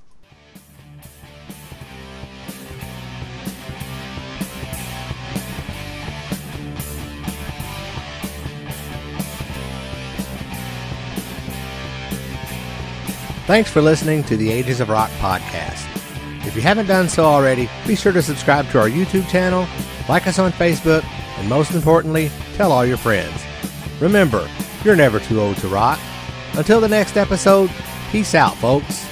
A: Thanks for listening to the Ages of Rock podcast. If you haven't done so already, be sure to subscribe to our YouTube channel, like us on Facebook, and most importantly, tell all your friends. Remember, you're never too old to rock. Until the next episode, peace out, folks.